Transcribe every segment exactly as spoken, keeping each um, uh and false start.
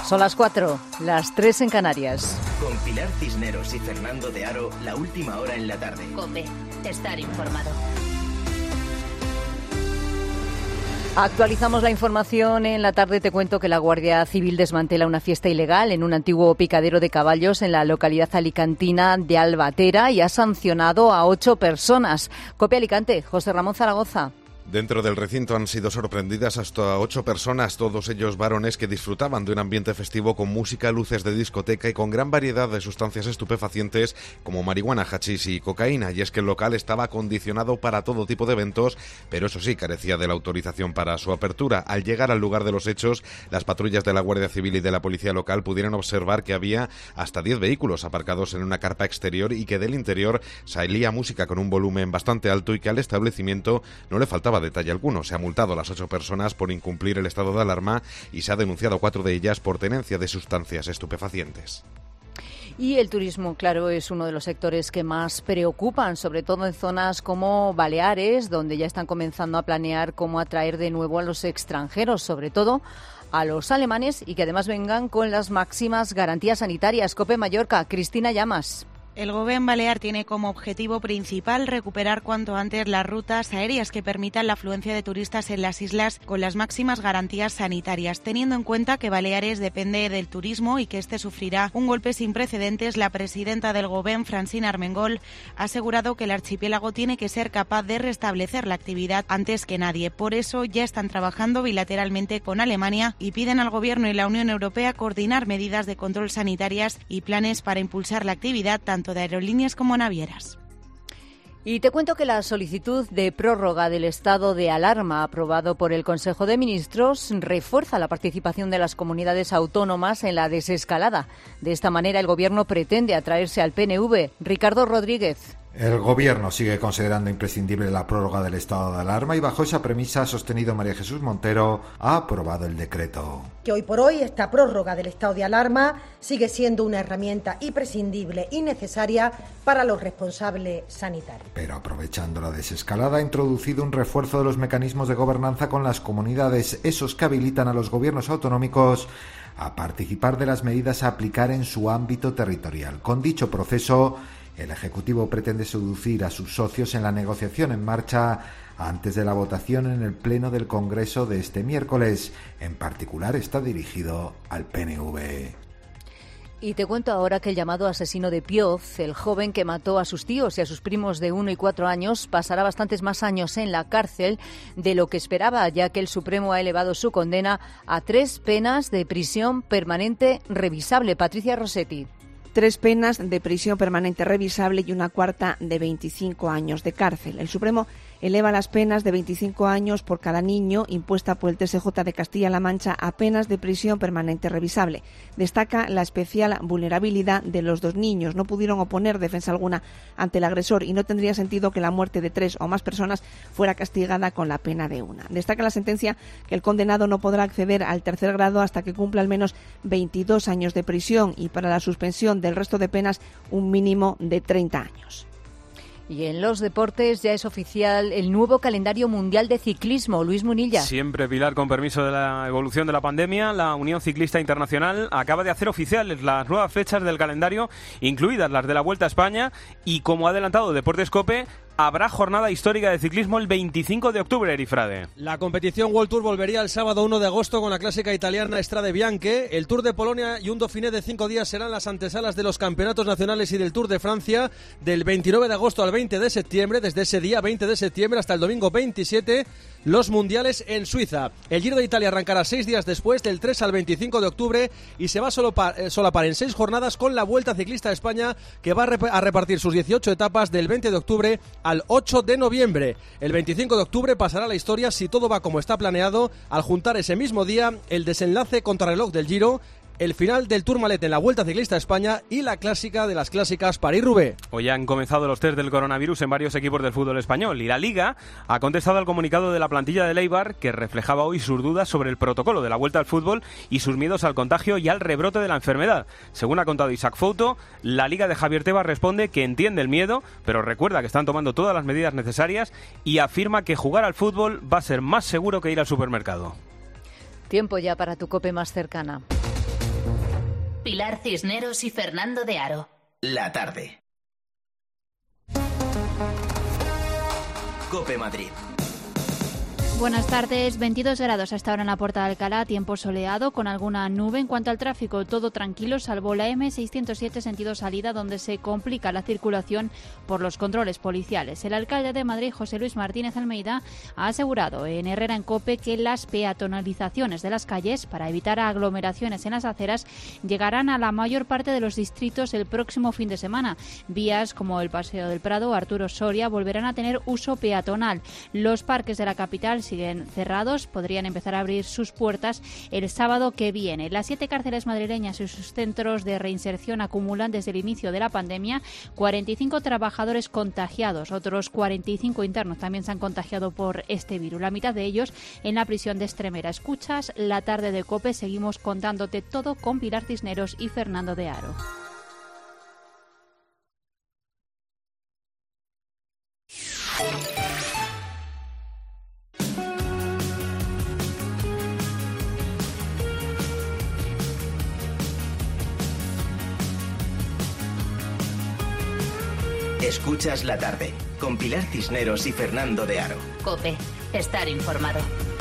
Son las cuatro, las tres en Canarias. Con Pilar Cisneros y Fernando de Aro, la última hora en la tarde. COPE, estar informado. Actualizamos la información. En la tarde te cuento que la Guardia Civil desmantela una fiesta ilegal en un antiguo picadero de caballos en la localidad alicantina de Albatera y ha sancionado a ocho personas. COPE Alicante, José Ramón Zaragoza. Dentro del recinto han sido sorprendidas hasta ocho personas, todos ellos varones que disfrutaban de un ambiente festivo con música, luces de discoteca y con gran variedad de sustancias estupefacientes como marihuana, hachís y cocaína. Y es que el local estaba acondicionado para todo tipo de eventos, pero eso sí, carecía de la autorización para su apertura. Al llegar al lugar de los hechos, las patrullas de la Guardia Civil y de la Policía Local pudieron observar que había hasta diez vehículos aparcados en una carpa exterior y que del interior salía música con un volumen bastante alto y que al establecimiento no le faltaba detalle alguno. Se ha multado a las ocho personas por incumplir el estado de alarma y se ha denunciado a cuatro de ellas por tenencia de sustancias estupefacientes. Y el turismo, claro, es uno de los sectores que más preocupan, sobre todo en zonas como Baleares, donde ya están comenzando a planear cómo atraer de nuevo a los extranjeros, sobre todo a los alemanes, y que además vengan con las máximas garantías sanitarias. COPE Mallorca, Cristina Llamas. El Gobierno balear tiene como objetivo principal recuperar cuanto antes las rutas aéreas que permitan la afluencia de turistas en las islas con las máximas garantías sanitarias. Teniendo en cuenta que Baleares depende del turismo y que este sufrirá un golpe sin precedentes, la presidenta del Gobierno, Francina Armengol, ha asegurado que el archipiélago tiene que ser capaz de restablecer la actividad antes que nadie. Por eso ya están trabajando bilateralmente con Alemania y piden al Gobierno y la Unión Europea coordinar medidas de control sanitarias y planes para impulsar la actividad tanto de aerolíneas como navieras. Y te cuento que la solicitud de prórroga del estado de alarma aprobado por el Consejo de Ministros refuerza la participación de las comunidades autónomas en la desescalada. De esta manera, el Gobierno pretende atraerse al P N V. Ricardo Rodríguez. El Gobierno sigue considerando imprescindible la prórroga del estado de alarma y bajo esa premisa ha sostenido María Jesús Montero, ha aprobado el decreto. Que hoy por hoy esta prórroga del estado de alarma sigue siendo una herramienta imprescindible y necesaria para los responsables sanitarios. Pero aprovechando la desescalada ha introducido un refuerzo de los mecanismos de gobernanza con las comunidades, esos que habilitan a los gobiernos autonómicos a participar de las medidas a aplicar en su ámbito territorial. Con dicho proceso, el Ejecutivo pretende seducir a sus socios en la negociación en marcha antes de la votación en el Pleno del Congreso de este miércoles. En particular está dirigido al P N V. Y te cuento ahora que el llamado asesino de Pioz, el joven que mató a sus tíos y a sus primos de uno y cuatro años, pasará bastantes más años en la cárcel de lo que esperaba, ya que el Supremo ha elevado su condena a tres penas de prisión permanente revisable. Patricia Rossetti. Tres penas de prisión permanente revisable y una cuarta de veinticinco años de cárcel. El Supremo eleva las penas de veinticinco años por cada niño impuesta por el T S J de Castilla-La Mancha a penas de prisión permanente revisable. Destaca la especial vulnerabilidad de los dos niños. No pudieron oponer defensa alguna ante el agresor y no tendría sentido que la muerte de tres o más personas fuera castigada con la pena de una. Destaca la sentencia que el condenado no podrá acceder al tercer grado hasta que cumpla al menos veintidós años de prisión y para la suspensión del resto de penas un mínimo de treinta años. Y en los deportes ya es oficial el nuevo calendario mundial de ciclismo. Luis Munilla. Siempre, Pilar, con permiso de la evolución de la pandemia, la Unión Ciclista Internacional acaba de hacer oficiales las nuevas fechas del calendario, incluidas las de la Vuelta a España, y como ha adelantado Deportes COPE, habrá jornada histórica de ciclismo el veinticinco de octubre, Erifrade. La competición World Tour volvería el sábado uno de agosto con la clásica italiana Strade Bianche. El Tour de Polonia y un Dauphiné de cinco días serán las antesalas de los campeonatos nacionales y del Tour de Francia del veintinueve de agosto al veinte de septiembre. Desde ese día veinte de septiembre hasta el domingo veintisiete, los mundiales en Suiza. El Giro de Italia arrancará seis días después, del tres al veinticinco de octubre, y se va a solapar, eh, solapar en seis jornadas con la Vuelta Ciclista a España, que va a, rep- a repartir sus dieciocho etapas del veinte de octubre al ocho de noviembre. El veinticinco de octubre pasará la historia, si todo va como está planeado, al juntar ese mismo día el desenlace contrarreloj del Giro, el final del Tourmalet en la Vuelta Ciclista a España y la clásica de las clásicas París-Roubaix. Hoy han comenzado los test del coronavirus en varios equipos del fútbol español y la Liga ha contestado al comunicado de la plantilla de Eibar, que reflejaba hoy sus dudas sobre el protocolo de la vuelta al fútbol y sus miedos al contagio y al rebrote de la enfermedad. Según ha contado Isaac Fouto, la Liga de Javier Tebas responde que entiende el miedo, pero recuerda que están tomando todas las medidas necesarias y afirma que jugar al fútbol va a ser más seguro que ir al supermercado. Tiempo ya para tu COPE más cercana. Pilar Cisneros y Fernando de Aro. La tarde. COPE Madrid. Buenas tardes, veintidós grados hasta ahora en la Puerta de Alcalá, tiempo soleado con alguna nube. En cuanto al tráfico, todo tranquilo, salvo la eme seiscientos siete sentido salida, donde se complica la circulación por los controles policiales. El alcalde de Madrid, José Luis Martínez Almeida, ha asegurado en Herrera en COPE que las peatonalizaciones de las calles para evitar aglomeraciones en las aceras llegarán a la mayor parte de los distritos el próximo fin de semana. Vías como el Paseo del Prado o Arturo Soria volverán a tener uso peatonal. Los parques de la capital siguen cerrados, podrían empezar a abrir sus puertas el sábado que viene. Las siete cárceles madrileñas y sus centros de reinserción acumulan desde el inicio de la pandemia cuarenta y cinco trabajadores contagiados. Otros cuarenta y cinco internos también se han contagiado por este virus, la mitad de ellos en la prisión de Extremera. Escuchas La Tarde de COPE, seguimos contándote todo con Pilar Cisneros y Fernando de Aro. Escuchas La Tarde, con Pilar Cisneros y Fernando de Aro. COPE, estar informado.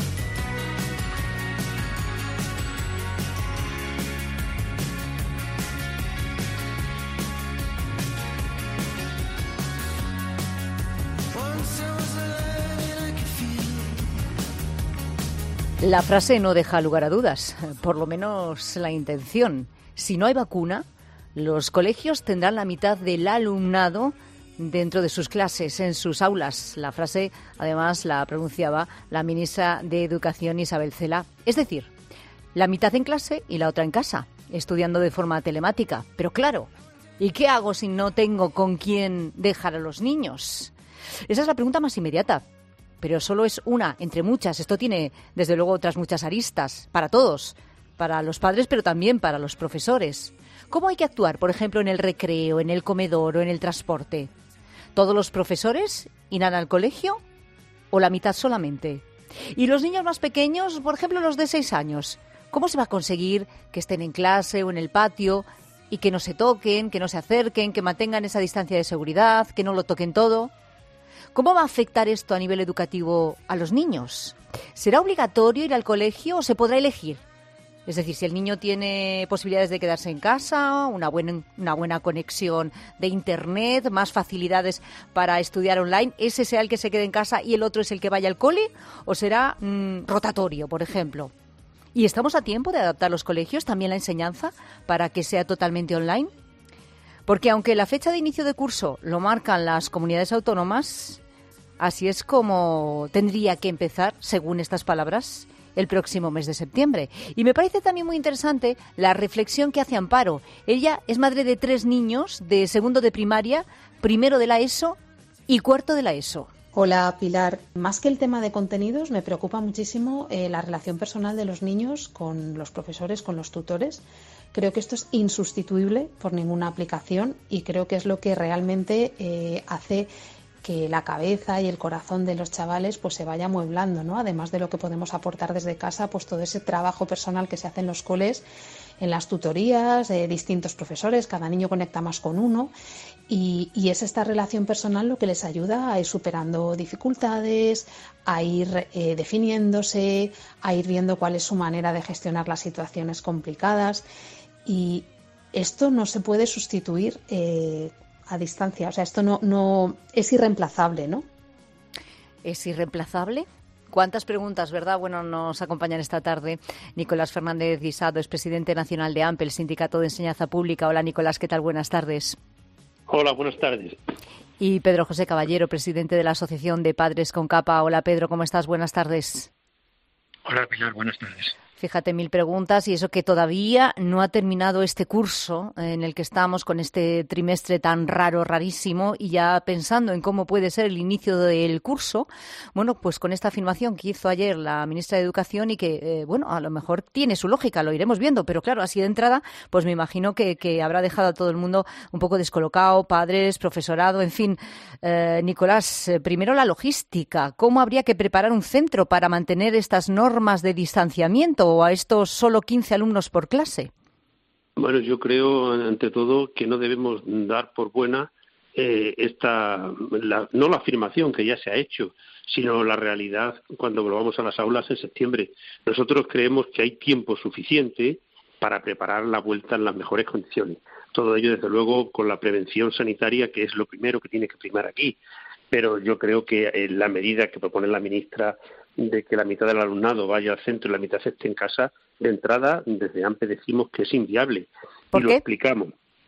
La frase no deja lugar a dudas, por lo menos la intención. Si no hay vacuna, los colegios tendrán la mitad del alumnado dentro de sus clases, en sus aulas. La frase, además, la pronunciaba la ministra de Educación, Isabel Celaá. Es decir, la mitad en clase y la otra en casa, estudiando de forma telemática. Pero claro, ¿y qué hago si no tengo con quién dejar a los niños? Esa es la pregunta más inmediata. Pero solo es una entre muchas. Esto tiene, desde luego, otras muchas aristas para todos, para los padres, pero también para los profesores. ¿Cómo hay que actuar, por ejemplo, en el recreo, en el comedor o en el transporte? ¿Todos los profesores irán al colegio o la mitad solamente? ¿Y los niños más pequeños, por ejemplo, los de seis años? ¿Cómo se va a conseguir que estén en clase o en el patio y que no se toquen, que no se acerquen, que mantengan esa distancia de seguridad, que no lo toquen todo? ¿Cómo va a afectar esto a nivel educativo a los niños? ¿Será obligatorio ir al colegio o se podrá elegir? Es decir, si el niño tiene posibilidades de quedarse en casa, una buena, una buena conexión de Internet, más facilidades para estudiar online, ¿ese será el que se quede en casa y el otro es el que vaya al cole? ¿O será mmm, rotatorio, por ejemplo? ¿Y estamos a tiempo de adaptar los colegios, también la enseñanza, para que sea totalmente online? Porque aunque la fecha de inicio de curso lo marcan las comunidades autónomas, así es como tendría que empezar, según estas palabras, el próximo mes de septiembre. Y me parece también muy interesante la reflexión que hace Amparo. Ella es madre de tres niños de segundo de primaria, primero de la ESO y cuarto de la ESO. Hola Pilar, más que el tema de contenidos me preocupa muchísimo eh, la relación personal de los niños con los profesores, con los tutores. Creo que esto es insustituible por ninguna aplicación y creo que es lo que realmente eh, hace que la cabeza y el corazón de los chavales pues se vaya amueblando, ¿no? Además de lo que podemos aportar desde casa, pues todo ese trabajo personal que se hace en los coles, en las tutorías, de distintos profesores, cada niño conecta más con uno y, y es esta relación personal lo que les ayuda a ir superando dificultades, a ir eh, definiéndose, a ir viendo cuál es su manera de gestionar las situaciones complicadas y esto no se puede sustituir eh, a distancia, o sea, esto no, no es irreemplazable, ¿no? ¿Es irreemplazable? ¿Cuántas preguntas, verdad? Bueno, nos acompañan esta tarde Nicolás Fernández Guisado, es presidente nacional de AMPE, el Sindicato de Enseñanza Pública. Hola, Nicolás, ¿qué tal? Buenas tardes. Hola, buenas tardes. Y Pedro José Caballero, presidente de la Asociación de Padres con Capa. Hola, Pedro, ¿cómo estás? Buenas tardes. Hola, Pilar, buenas tardes. Fíjate, mil preguntas y eso que todavía no ha terminado este curso en el que estamos con este trimestre tan raro, rarísimo y ya pensando en cómo puede ser el inicio del curso, bueno, pues con esta afirmación que hizo ayer la ministra de Educación y que, eh, bueno, a lo mejor tiene su lógica, lo iremos viendo, pero claro, así de entrada, pues me imagino que, que habrá dejado a todo el mundo un poco descolocado, padres, profesorado, en fin. Eh, Nicolás, eh, primero la logística, ¿cómo habría que preparar un centro para mantener estas normas de distanciamiento o a estos solo quince alumnos por clase? Bueno, yo creo, ante todo, que no debemos dar por buena eh, esta, la, no la afirmación que ya se ha hecho, sino la realidad cuando volvamos a las aulas en septiembre. Nosotros creemos que hay tiempo suficiente para preparar la vuelta en las mejores condiciones. Todo ello, desde luego, con la prevención sanitaria, que es lo primero que tiene que primar aquí. Pero yo creo que en la medida que propone la ministra de que la mitad del alumnado vaya al centro y la mitad esté en casa, de entrada, desde AMPE decimos que es inviable. ¿Por y qué? Lo explicamos.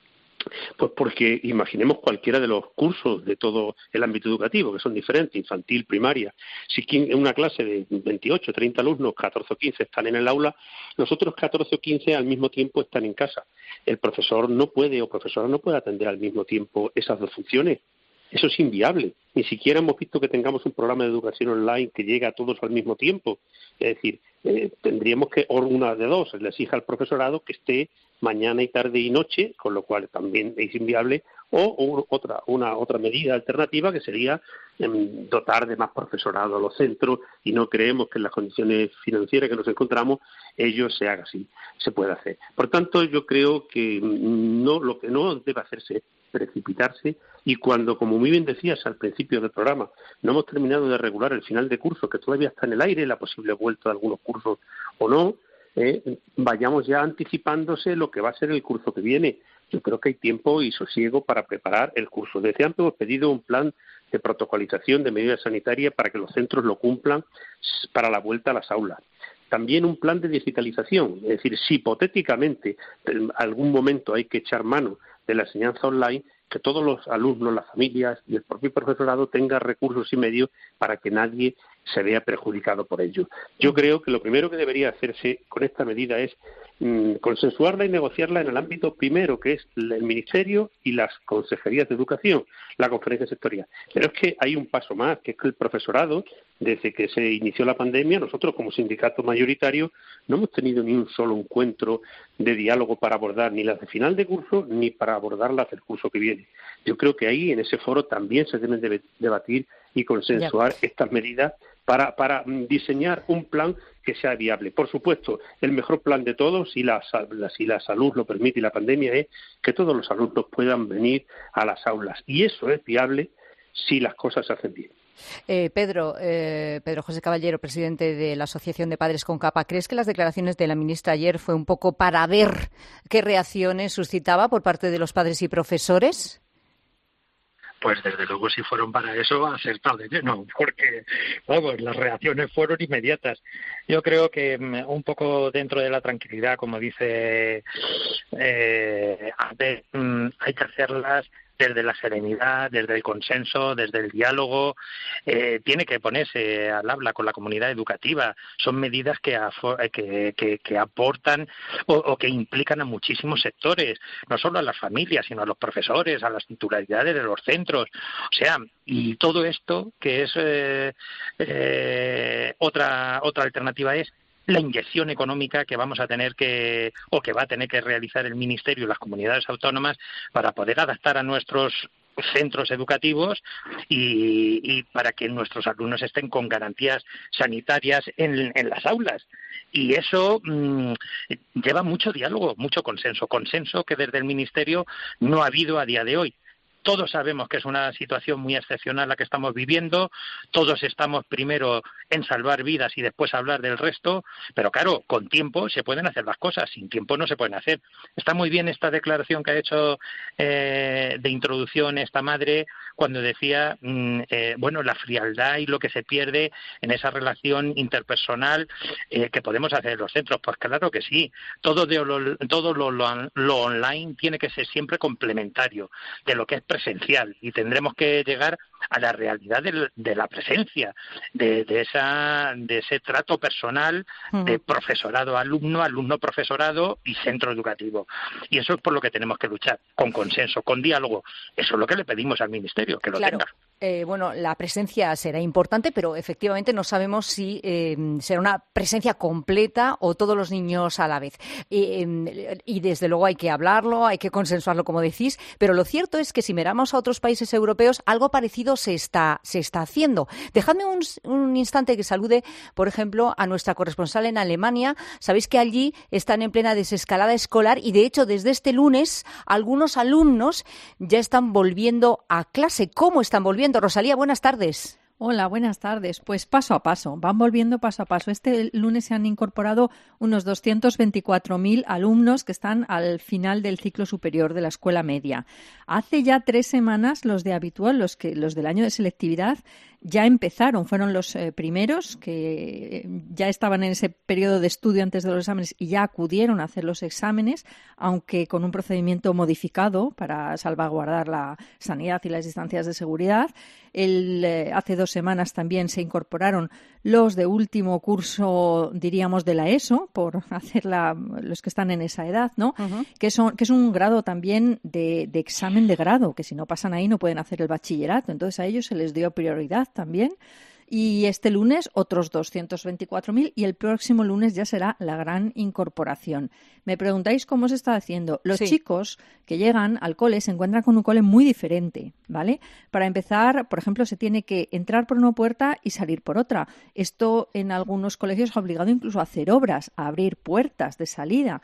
Pues porque imaginemos cualquiera de los cursos de todo el ámbito educativo, que son diferentes, infantil, primaria. Si en una clase de veintiocho, treinta alumnos, catorce o quince están en el aula, los otros catorce o quince al mismo tiempo están en casa. El profesor no puede o profesora no puede atender al mismo tiempo esas dos funciones. Eso es inviable. Ni siquiera hemos visto que tengamos un programa de educación online que llegue a todos al mismo tiempo. Es decir, eh, tendríamos que, o una de dos, le exija al profesorado que esté mañana y tarde y noche, con lo cual también es inviable, o, o otra una otra medida alternativa que sería eh, dotar de más profesorado a los centros, y no creemos que en las condiciones financieras que nos encontramos ello se haga así, se puede hacer. Por tanto, yo creo que no lo que no debe hacerse es precipitarse, y cuando, como muy bien decías al principio del programa, no hemos terminado de regular el final de curso, que todavía está en el aire, la posible vuelta de algunos cursos o no, eh, vayamos ya anticipándose lo que va a ser el curso que viene. Yo creo que hay tiempo y sosiego para preparar el curso. Desde antes hemos pedido un plan de protocolización de medidas sanitarias para que los centros lo cumplan para la vuelta a las aulas. También un plan de digitalización, es decir, si hipotéticamente en algún momento hay que echar mano de la enseñanza online, que todos los alumnos, las familias y el propio profesorado tengan recursos y medios para que nadie se vea perjudicado por ello. Yo creo que lo primero que debería hacerse con esta medida es mmm, consensuarla y negociarla en el ámbito primero, que es el Ministerio y las consejerías de educación, la conferencia sectorial. Pero es que hay un paso más, que es que el profesorado, desde que se inició la pandemia, nosotros como sindicato mayoritario no hemos tenido ni un solo encuentro de diálogo para abordar ni las de final de curso ni para abordar las del curso que viene. Yo creo que ahí, en ese foro, también se deben de debatir y consensuar ya. estas medidas para, para diseñar un plan que sea viable. Por supuesto, el mejor plan de todos, si la, si la salud lo permite y la pandemia, es que todos los alumnos puedan venir a las aulas. Y eso es viable si las cosas se hacen bien. Eh, Pedro, eh, Pedro José Caballero, presidente de la Asociación de Padres con Capa, ¿crees que las declaraciones de la ministra ayer fue un poco para ver qué reacciones suscitaba por parte de los padres y profesores? Pues desde luego, si fueron para eso, acertado de lleno, porque vamos, las reacciones fueron inmediatas. Yo creo que un poco dentro de la tranquilidad, como dice eh, antes, hay que hacerlas desde la serenidad, desde el consenso, desde el diálogo. Eh, tiene que ponerse al habla con la comunidad educativa. Son medidas que, afo- que, que, que aportan o, o que implican a muchísimos sectores, no solo a las familias, sino a los profesores, a las titularidades de los centros. O sea, y todo esto, que es eh, eh, otra otra alternativa, es la inyección económica que vamos a tener que, o que va a tener que realizar el Ministerio y las comunidades autónomas para poder adaptar a nuestros centros educativos y, y para que nuestros alumnos estén con garantías sanitarias en, en las aulas. Y eso mmm, lleva mucho diálogo, mucho consenso, consenso que desde el Ministerio no ha habido a día de hoy. Todos sabemos que es una situación muy excepcional la que estamos viviendo, todos estamos primero en salvar vidas y después hablar del resto, pero claro, con tiempo se pueden hacer las cosas, sin tiempo no se pueden hacer. Está muy bien esta declaración que ha hecho eh, de introducción esta madre cuando decía, mmm, eh, bueno, la frialdad y lo que se pierde en esa relación interpersonal eh, que podemos hacer en los centros. Pues claro que sí, todo, de lo, todo lo, lo, lo online tiene que ser siempre complementario de lo que es presencial, y tendremos que llegar a la realidad de, de la presencia, de, de esa de ese trato personal de profesorado alumno, alumno profesorado y centro educativo. Y eso es por lo que tenemos que luchar, con consenso, con diálogo. Eso es lo que le pedimos al Ministerio, que lo claro. tenga. Eh, bueno, la presencia será importante, pero efectivamente no sabemos si eh, será una presencia completa o todos los niños a la vez. Y, eh, y desde luego hay que hablarlo, hay que consensuarlo, como decís, pero lo cierto es que si miramos a otros países europeos, algo parecido se está, se está haciendo. Dejadme un, un instante que salude, por ejemplo, a nuestra corresponsal en Alemania. Sabéis que allí están en plena desescalada escolar y, de hecho, desde este lunes, algunos alumnos ya están volviendo a clase. ¿Cómo están volviendo? Rosalía, buenas tardes. Hola, buenas tardes. Pues paso a paso, van volviendo paso a paso. Este lunes se han incorporado unos doscientos veinticuatro mil alumnos que están al final del ciclo superior de la escuela media. Hace ya tres semanas los de habitual, los que los del año de selectividad, ya empezaron, fueron los eh, primeros que eh, ya estaban en ese periodo de estudio antes de los exámenes y ya acudieron a hacer los exámenes, aunque con un procedimiento modificado para salvaguardar la sanidad y las distancias de seguridad. El, eh, hace dos semanas también se incorporaron los de último curso, diríamos, de la ESO, por hacer la, los que están en esa edad, ¿no? Uh-huh. Que, son, que es un grado también de, de examen de grado, que si no pasan ahí no pueden hacer el bachillerato. Entonces a ellos se les dio prioridad también. Y este lunes otros doscientos veinticuatro mil y el próximo lunes ya será la gran incorporación. Me preguntáis cómo se está haciendo. Los sí. chicos que llegan al cole se encuentran con un cole muy diferente, ¿vale? Para empezar, por ejemplo, se tiene que entrar por una puerta y salir por otra. Esto en algunos colegios ha obligado incluso a hacer obras, a abrir puertas de salida.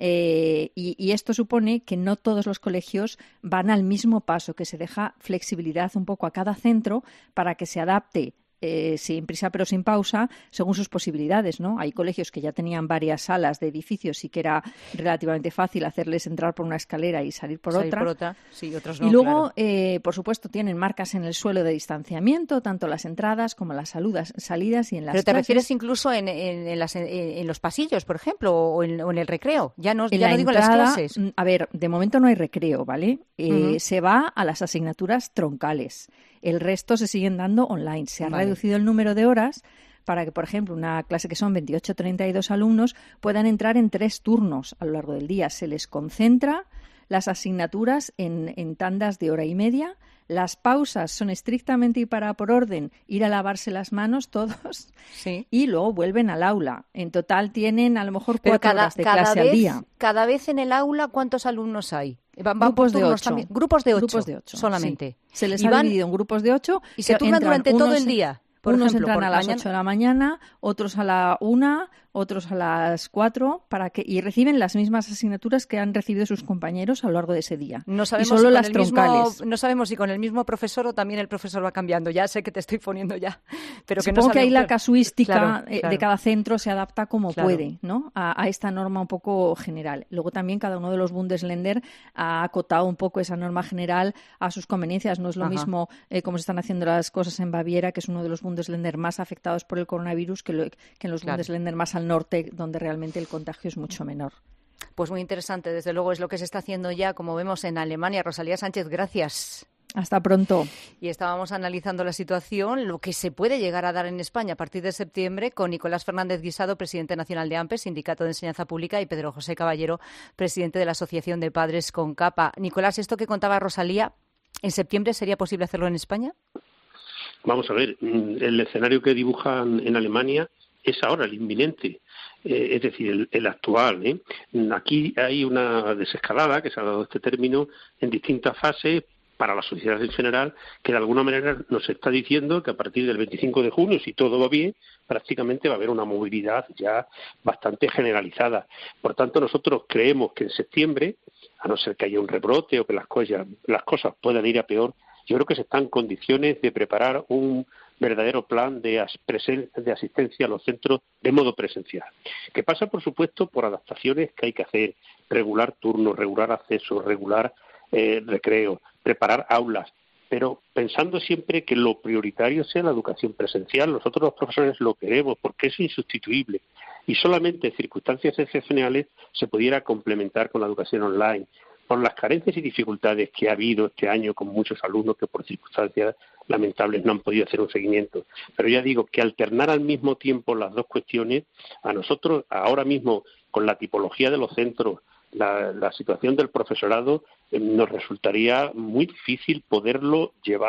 Eh, y, y esto supone que no todos los colegios van al mismo paso, que se deja flexibilidad un poco a cada centro para que se adapte Eh, sin prisa pero sin pausa, según sus posibilidades, ¿no? Hay colegios que ya tenían varias salas de edificios y que era relativamente fácil hacerles entrar por una escalera y salir por salir otra. Por otra. Sí, otros no, y luego, claro. eh, por supuesto, tienen marcas en el suelo de distanciamiento, tanto las entradas como las saludas, salidas y en las Pero te clases. refieres incluso en, en, en, las, en, en los pasillos, por ejemplo, o en, o en el recreo. Ya no, en ya la no digo entrada, en las clases. A ver, de momento no hay recreo, ¿vale? Eh, Uh-huh. Se va a las asignaturas troncales. El resto se siguen dando online. Se ha Vale. reducido el número de horas para que, por ejemplo, una clase que son veintiocho a treinta y dos alumnos puedan entrar en tres turnos a lo largo del día. Se les concentra las asignaturas en, en tandas de hora y media. Las pausas son estrictamente y para por orden, ir a lavarse las manos todos sí. y luego vuelven al aula. En total tienen a lo mejor Pero cuatro cada, horas de cada clase vez, al día. Cada vez en el aula, ¿cuántos alumnos hay? Van, van Grupos por de turnos ocho. también. Grupos de ocho. Grupos de ocho solamente. Sí. Se les y ha van, dividido en grupos de ocho. Y se turnan durante todo el día. Por unos ejemplo, entran por a las mañana... ocho de la mañana, otros a la una, otros a las cuatro, para que y reciben las mismas asignaturas que han recibido sus compañeros a lo largo de ese día. No sabemos, y solo si las con el troncales. Mismo, no sabemos si con el mismo profesor o también el profesor va cambiando. Ya sé que te estoy poniendo ya. Pero que Supongo no que ahí la claro. casuística claro, eh, claro. de cada centro se adapta como Claro. puede, ¿no? A, a esta norma un poco general. Luego también cada uno de los Bundesländer ha acotado un poco esa norma general a sus conveniencias. No es lo Ajá. mismo eh, como se están haciendo las cosas en Baviera, que es uno de los Bundesländer más afectados por el coronavirus, que, lo, que en los Claro. Bundesländer más al norte, donde realmente el contagio es mucho menor. Pues muy interesante, desde luego es lo que se está haciendo ya, como vemos en Alemania. Rosalía Sánchez, gracias. Hasta pronto. Y estábamos analizando la situación, lo que se puede llegar a dar en España a partir de septiembre, con Nicolás Fernández Guisado, presidente nacional de AMPE, Sindicato de Enseñanza Pública, y Pedro José Caballero, presidente de la Asociación de Padres con Capa. Nicolás, esto que contaba Rosalía, ¿en septiembre sería posible hacerlo en España? Vamos a ver, el escenario que dibujan en Alemania es ahora el inminente, eh, es decir, el, el actual. ¿eh? Aquí hay una desescalada, que se ha dado este término, en distintas fases para la sociedad en general, que de alguna manera nos está diciendo que a partir del veinticinco de junio, si todo va bien, prácticamente va a haber una movilidad ya bastante generalizada. Por tanto, nosotros creemos que en septiembre, a no ser que haya un rebrote o que las cosas, las cosas puedan ir a peor, yo creo que se están en condiciones de preparar un verdadero plan de, as- presen- de asistencia a los centros de modo presencial, que pasa, por supuesto, por adaptaciones que hay que hacer, regular turnos, regular acceso, regular eh, recreo, preparar aulas, pero pensando siempre que lo prioritario sea la educación presencial. Nosotros los profesores lo queremos porque es insustituible y solamente en circunstancias excepcionales se pudiera complementar con la educación online. Por las carencias y dificultades que ha habido este año con muchos alumnos que por circunstancias lamentables no han podido hacer un seguimiento. Pero ya digo que alternar al mismo tiempo las dos cuestiones, a nosotros ahora mismo con la tipología de los centros, la, la situación del profesorado, eh, nos resultaría muy difícil poderlo llevar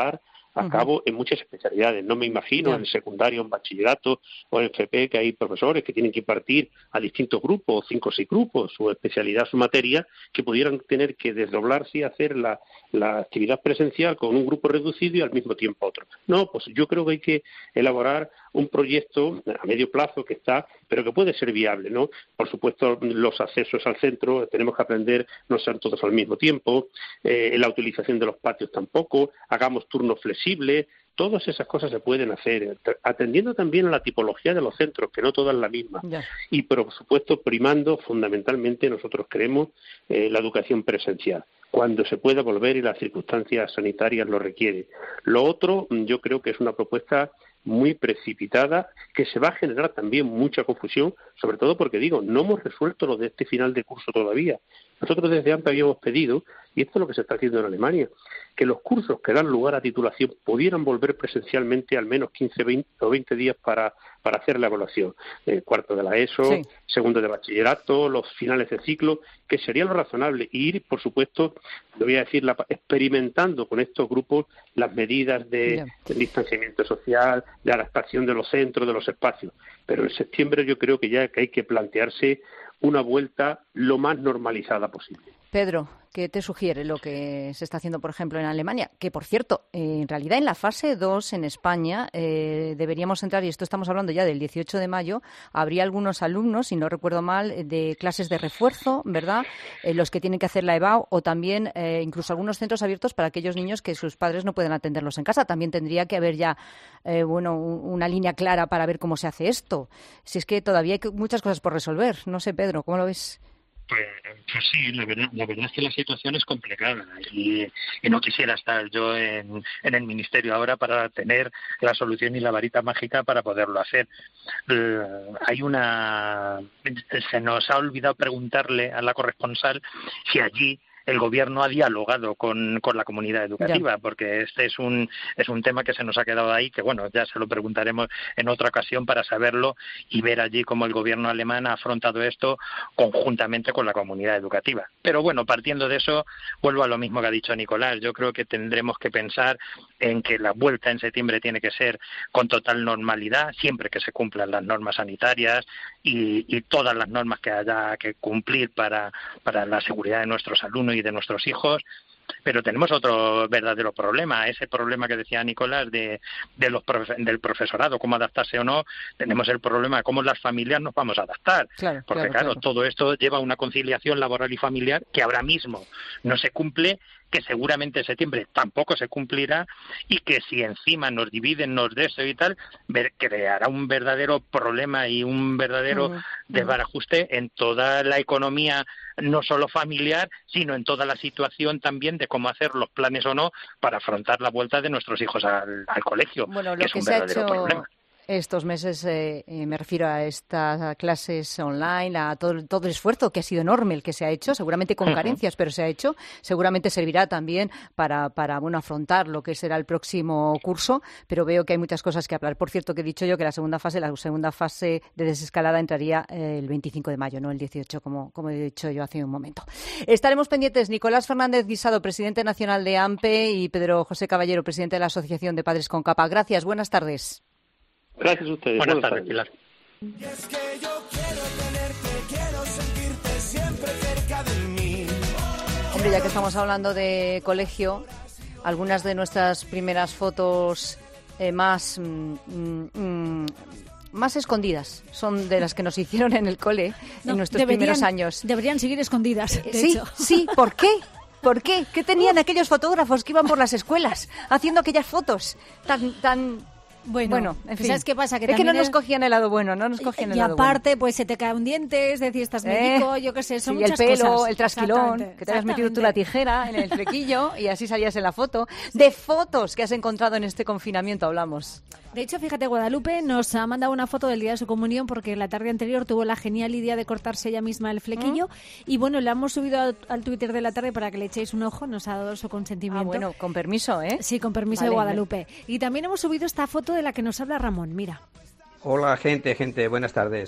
a Uh-huh. cabo en muchas especialidades. No me imagino Ya. en secundario, en bachillerato o en F P que hay profesores que tienen que impartir a distintos grupos, cinco o seis grupos, su especialidad, su materia, que pudieran tener que desdoblarse y hacer la, la actividad presencial con un grupo reducido y al mismo tiempo otro. No, pues yo creo que hay que elaborar un proyecto a medio plazo que está, pero que puede ser viable, ¿no? Por supuesto, los accesos al centro tenemos que aprender no ser todos al mismo tiempo, eh, la utilización de los patios tampoco, hagamos turnos flexibles. Todas esas cosas se pueden hacer, atendiendo también a la tipología de los centros, que no todas la misma. Ya. Y, por supuesto, primando fundamentalmente, nosotros creemos, eh, la educación presencial, cuando se pueda volver y las circunstancias sanitarias lo requieren. Lo otro, yo creo que es una propuesta muy precipitada, que se va a generar también mucha confusión, sobre todo porque, digo, no hemos resuelto lo de este final de curso todavía. Nosotros desde AMPE habíamos pedido, y esto es lo que se está haciendo en Alemania, que los cursos que dan lugar a titulación pudieran volver presencialmente al menos quince veinte o veinte días para, para hacer la evaluación. Eh, cuarto de la ESO, Sí. segundo de bachillerato, los finales de ciclo, que sería lo razonable. Y ir, por supuesto, lo voy a decir, la, experimentando con estos grupos las medidas de, Ya. de distanciamiento social, de adaptación de los centros, de los espacios. Pero en septiembre yo creo que ya que hay que plantearse una vuelta lo más normalizada posible. Pedro, ¿qué te sugiere lo que se está haciendo, por ejemplo, en Alemania? Que, por cierto, eh, en realidad en la fase dos en España eh, deberíamos entrar, y esto estamos hablando ya del dieciocho de mayo, habría algunos alumnos, si no recuerdo mal, de clases de refuerzo, ¿verdad?, eh, los que tienen que hacer la EBAU, o también eh, incluso algunos centros abiertos para aquellos niños que sus padres no pueden atenderlos en casa. También tendría que haber ya eh, bueno, un, una línea clara para ver cómo se hace esto. Si es que todavía hay muchas cosas por resolver. No sé, Pedro, ¿cómo lo ves? Pues, pues sí, la verdad, la verdad es que la situación es complicada y, y no quisiera estar yo en, en el ministerio ahora para tener la solución y la varita mágica para poderlo hacer. Eh, hay una... Se nos ha olvidado preguntarle a la corresponsal si allí el gobierno ha dialogado con, con la comunidad educativa, ya. porque este es un es un tema que se nos ha quedado ahí, que bueno, ya se lo preguntaremos en otra ocasión para saberlo y ver allí cómo el gobierno alemán ha afrontado esto conjuntamente con la comunidad educativa. Pero bueno, partiendo de eso, vuelvo a lo mismo que ha dicho Nicolás. Yo creo que tendremos que pensar en que la vuelta en septiembre tiene que ser con total normalidad, siempre que se cumplan las normas sanitarias y, y todas las normas que haya que cumplir para, para la seguridad de nuestros alumnos y de nuestros hijos. Pero tenemos otro verdadero problema, ese problema que decía Nicolás de, de los profe, del profesorado, cómo adaptarse o no. Tenemos el problema de cómo las familias nos vamos a adaptar, claro, porque claro, claro, claro, todo esto lleva a una conciliación laboral y familiar que ahora mismo no se cumple, que seguramente en septiembre tampoco se cumplirá y que si encima nos dividen, nos deseo y tal, ver, creará un verdadero problema y un verdadero uh-huh, desbarajuste uh-huh. en toda la economía, no solo familiar, sino en toda la situación también de cómo hacer los planes o no para afrontar la vuelta de nuestros hijos al, al colegio, bueno, lo que es que un se verdadero ha hecho... problema. Estos meses, eh, eh, me refiero a estas clases online, a todo, todo el esfuerzo que ha sido enorme el que se ha hecho, seguramente con carencias, pero se ha hecho, seguramente servirá también para, para bueno, afrontar lo que será el próximo curso, pero veo que hay muchas cosas que hablar. Por cierto, que he dicho yo que la segunda fase, la segunda fase de desescalada entraría eh, el veinticinco de mayo, no el dieciocho, como, como he dicho yo hace un momento. Estaremos pendientes. Nicolás Fernández Guisado, presidente nacional de AMPE, y Pedro José Caballero, presidente de la Asociación de Padres con Capa. Gracias, buenas tardes. Gracias a ustedes. Buenas, Buenas tardes, Pilar. Y es que yo quiero tenerte, quiero sentirte siempre cerca de mí. Hombre, ya que estamos hablando de colegio, algunas de nuestras primeras fotos eh, más mm, mm, más escondidas son de las que nos hicieron en el cole no, en nuestros deberían, primeros años. Deberían seguir escondidas, de sí, hecho. Sí, ¿por qué? ¿Por qué? ¿Qué tenían aquellos fotógrafos que iban por las escuelas haciendo aquellas fotos tan tan Bueno, bueno, en fin. ¿sabes qué pasa? Que es que no nos es... cogían el lado bueno, no nos cogían el y lado aparte, bueno. pues se te cae un diente, es decir, estás médico, eh, yo qué sé, son sí, muchas el pelo, cosas. el trasquilón, que te hayas metido tú la tijera en el flequillo y así salías en la foto. De fotos que has encontrado en este confinamiento hablamos. De hecho, fíjate, Guadalupe nos ha mandado una foto del día de su comunión porque la tarde anterior tuvo la genial idea de cortarse ella misma el flequillo ¿Mm? y bueno, la hemos subido al, al Twitter de la tarde para que le echéis un ojo, nos ha dado su consentimiento. Ah, bueno, con permiso, ¿eh? Sí, con permiso vale, de Guadalupe. Bien. Y también hemos subido esta foto de la que nos habla Ramón, mira. Hola, gente, gente, buenas tardes.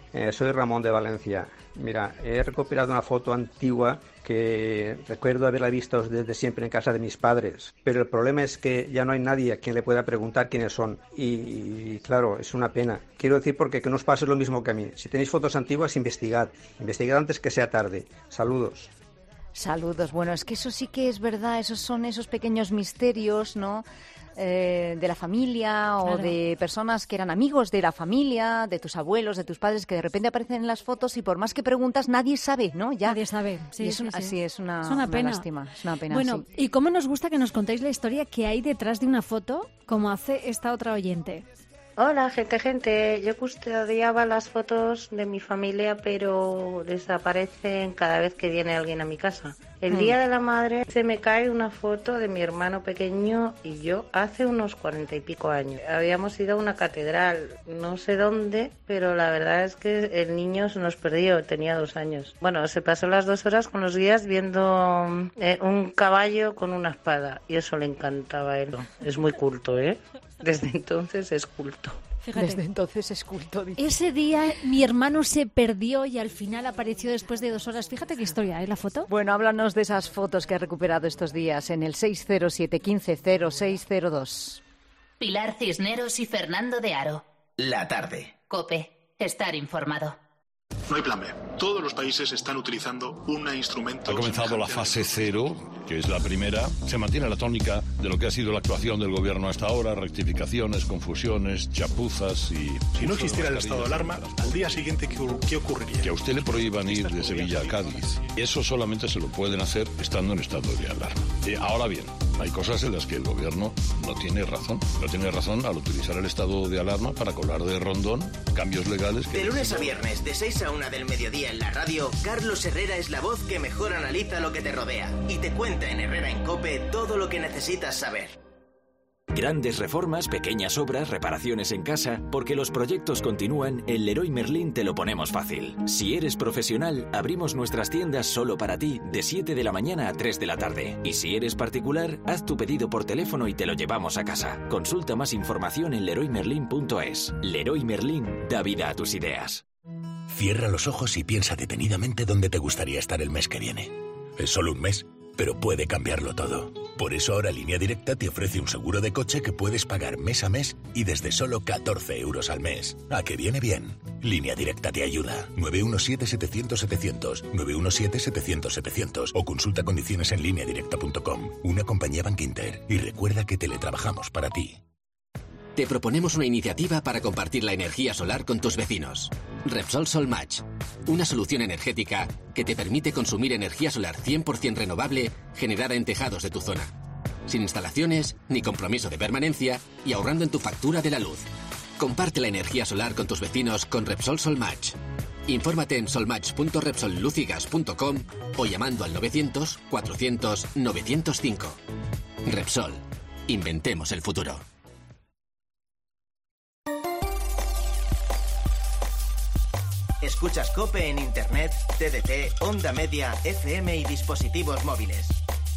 Eh, soy Ramón de Valencia. Mira, he recuperado una foto antigua que recuerdo haberla visto desde siempre en casa de mis padres, pero el problema es que ya no hay nadie a quien le pueda preguntar quiénes son y, y claro, es una pena. Quiero decir porque que no os pase lo mismo que a mí. Si tenéis fotos antiguas, investigad. Investigad antes que sea tarde. Saludos. Saludos. Bueno, es que eso sí que es verdad, esos son esos pequeños misterios, ¿no?, Eh, de la familia o Claro. de personas que eran amigos de la familia, de tus abuelos, de tus padres, que de repente aparecen en las fotos y por más que preguntas nadie sabe, ¿no? Ya. Nadie sabe. Sí, Y es sí, un- sí. Así es una, Es una una pena. lástima. Es una pena. Bueno, sí. ¿y cómo nos gusta que nos contéis la historia que hay detrás de una foto, como hace esta otra oyente? Hola, gente, gente. Yo custodiaba las fotos de mi familia, pero desaparecen cada vez que viene alguien a mi casa. El Mm. día de la madre se me cae una foto de mi hermano pequeño y yo hace unos cuarenta y pico años. Habíamos ido a una catedral, no sé dónde, pero la verdad es que el niño se nos perdió, tenía dos años. Bueno, se pasó las dos horas con los guías viendo eh, un caballo con una espada y eso le encantaba a él. Es muy culto, ¿eh? Desde entonces es culto. Fíjate. Desde entonces es culto. dice. Ese día mi hermano se perdió y al final apareció después de dos horas. Fíjate qué historia, ¿eh? La foto. Bueno, háblanos de esas fotos que has recuperado estos días en el seis cero siete uno cinco cero seis cero dos. Pilar Cisneros y Fernando de Aro. La tarde. COPE. Estar informado. No hay plan B. Todos los países están utilizando un instrumento. Ha comenzado la fase cero, que es la primera. Se mantiene la tónica de lo que ha sido la actuación del gobierno hasta ahora, rectificaciones, confusiones, chapuzas y... Si no existiera el estado de alarma, al día siguiente, ¿qué, qué ocurriría? Que a usted le prohíban ir de Sevilla a Cádiz. Eso solamente se lo pueden hacer estando en estado de alarma. Y ahora bien, hay cosas en las que el gobierno no tiene razón. No tiene razón al utilizar el estado de alarma para colar de rondón cambios legales que... De lunes a viernes, de seis a una del mediodía en la radio, Carlos Herrera es la voz que mejor analiza lo que te rodea y te cuenta en Herrera en COPE todo lo que necesitas saber. Grandes reformas, pequeñas obras, reparaciones en casa, porque los proyectos continúan, en Leroy Merlin te lo ponemos fácil. Si eres profesional, abrimos nuestras tiendas solo para ti de siete de la mañana a tres de la tarde. Y si eres particular, haz tu pedido por teléfono y te lo llevamos a casa. Consulta más información en leroy merlin punto es. Leroy Merlin da vida a tus ideas. Cierra los ojos y piensa detenidamente dónde te gustaría estar el mes que viene. Es solo un mes, pero puede cambiarlo todo. Por eso ahora Línea Directa te ofrece un seguro de coche que puedes pagar mes a mes y desde solo catorce euros al mes. ¿A que viene bien? Línea Directa te ayuda. nueve uno siete, setecientos, setecientos, nueve uno siete, setecientos, setecientos o consulta condiciones en línea directa punto com. Una compañía Bankinter. Y recuerda que teletrabajamos para ti. Te proponemos una iniciativa para compartir la energía solar con tus vecinos. Repsol Solmatch, una solución energética que te permite consumir energía solar cien por ciento renovable generada en tejados de tu zona. Sin instalaciones, ni compromiso de permanencia y ahorrando en tu factura de la luz. Comparte la energía solar con tus vecinos con Repsol Solmatch. Infórmate en solmatch punto repsol luz y gas punto com o llamando al novecientos, cuatrocientos, novecientos cinco. Repsol. Inventemos el futuro. Escuchas COPE en Internet, T D T, Onda Media, F M y dispositivos móviles.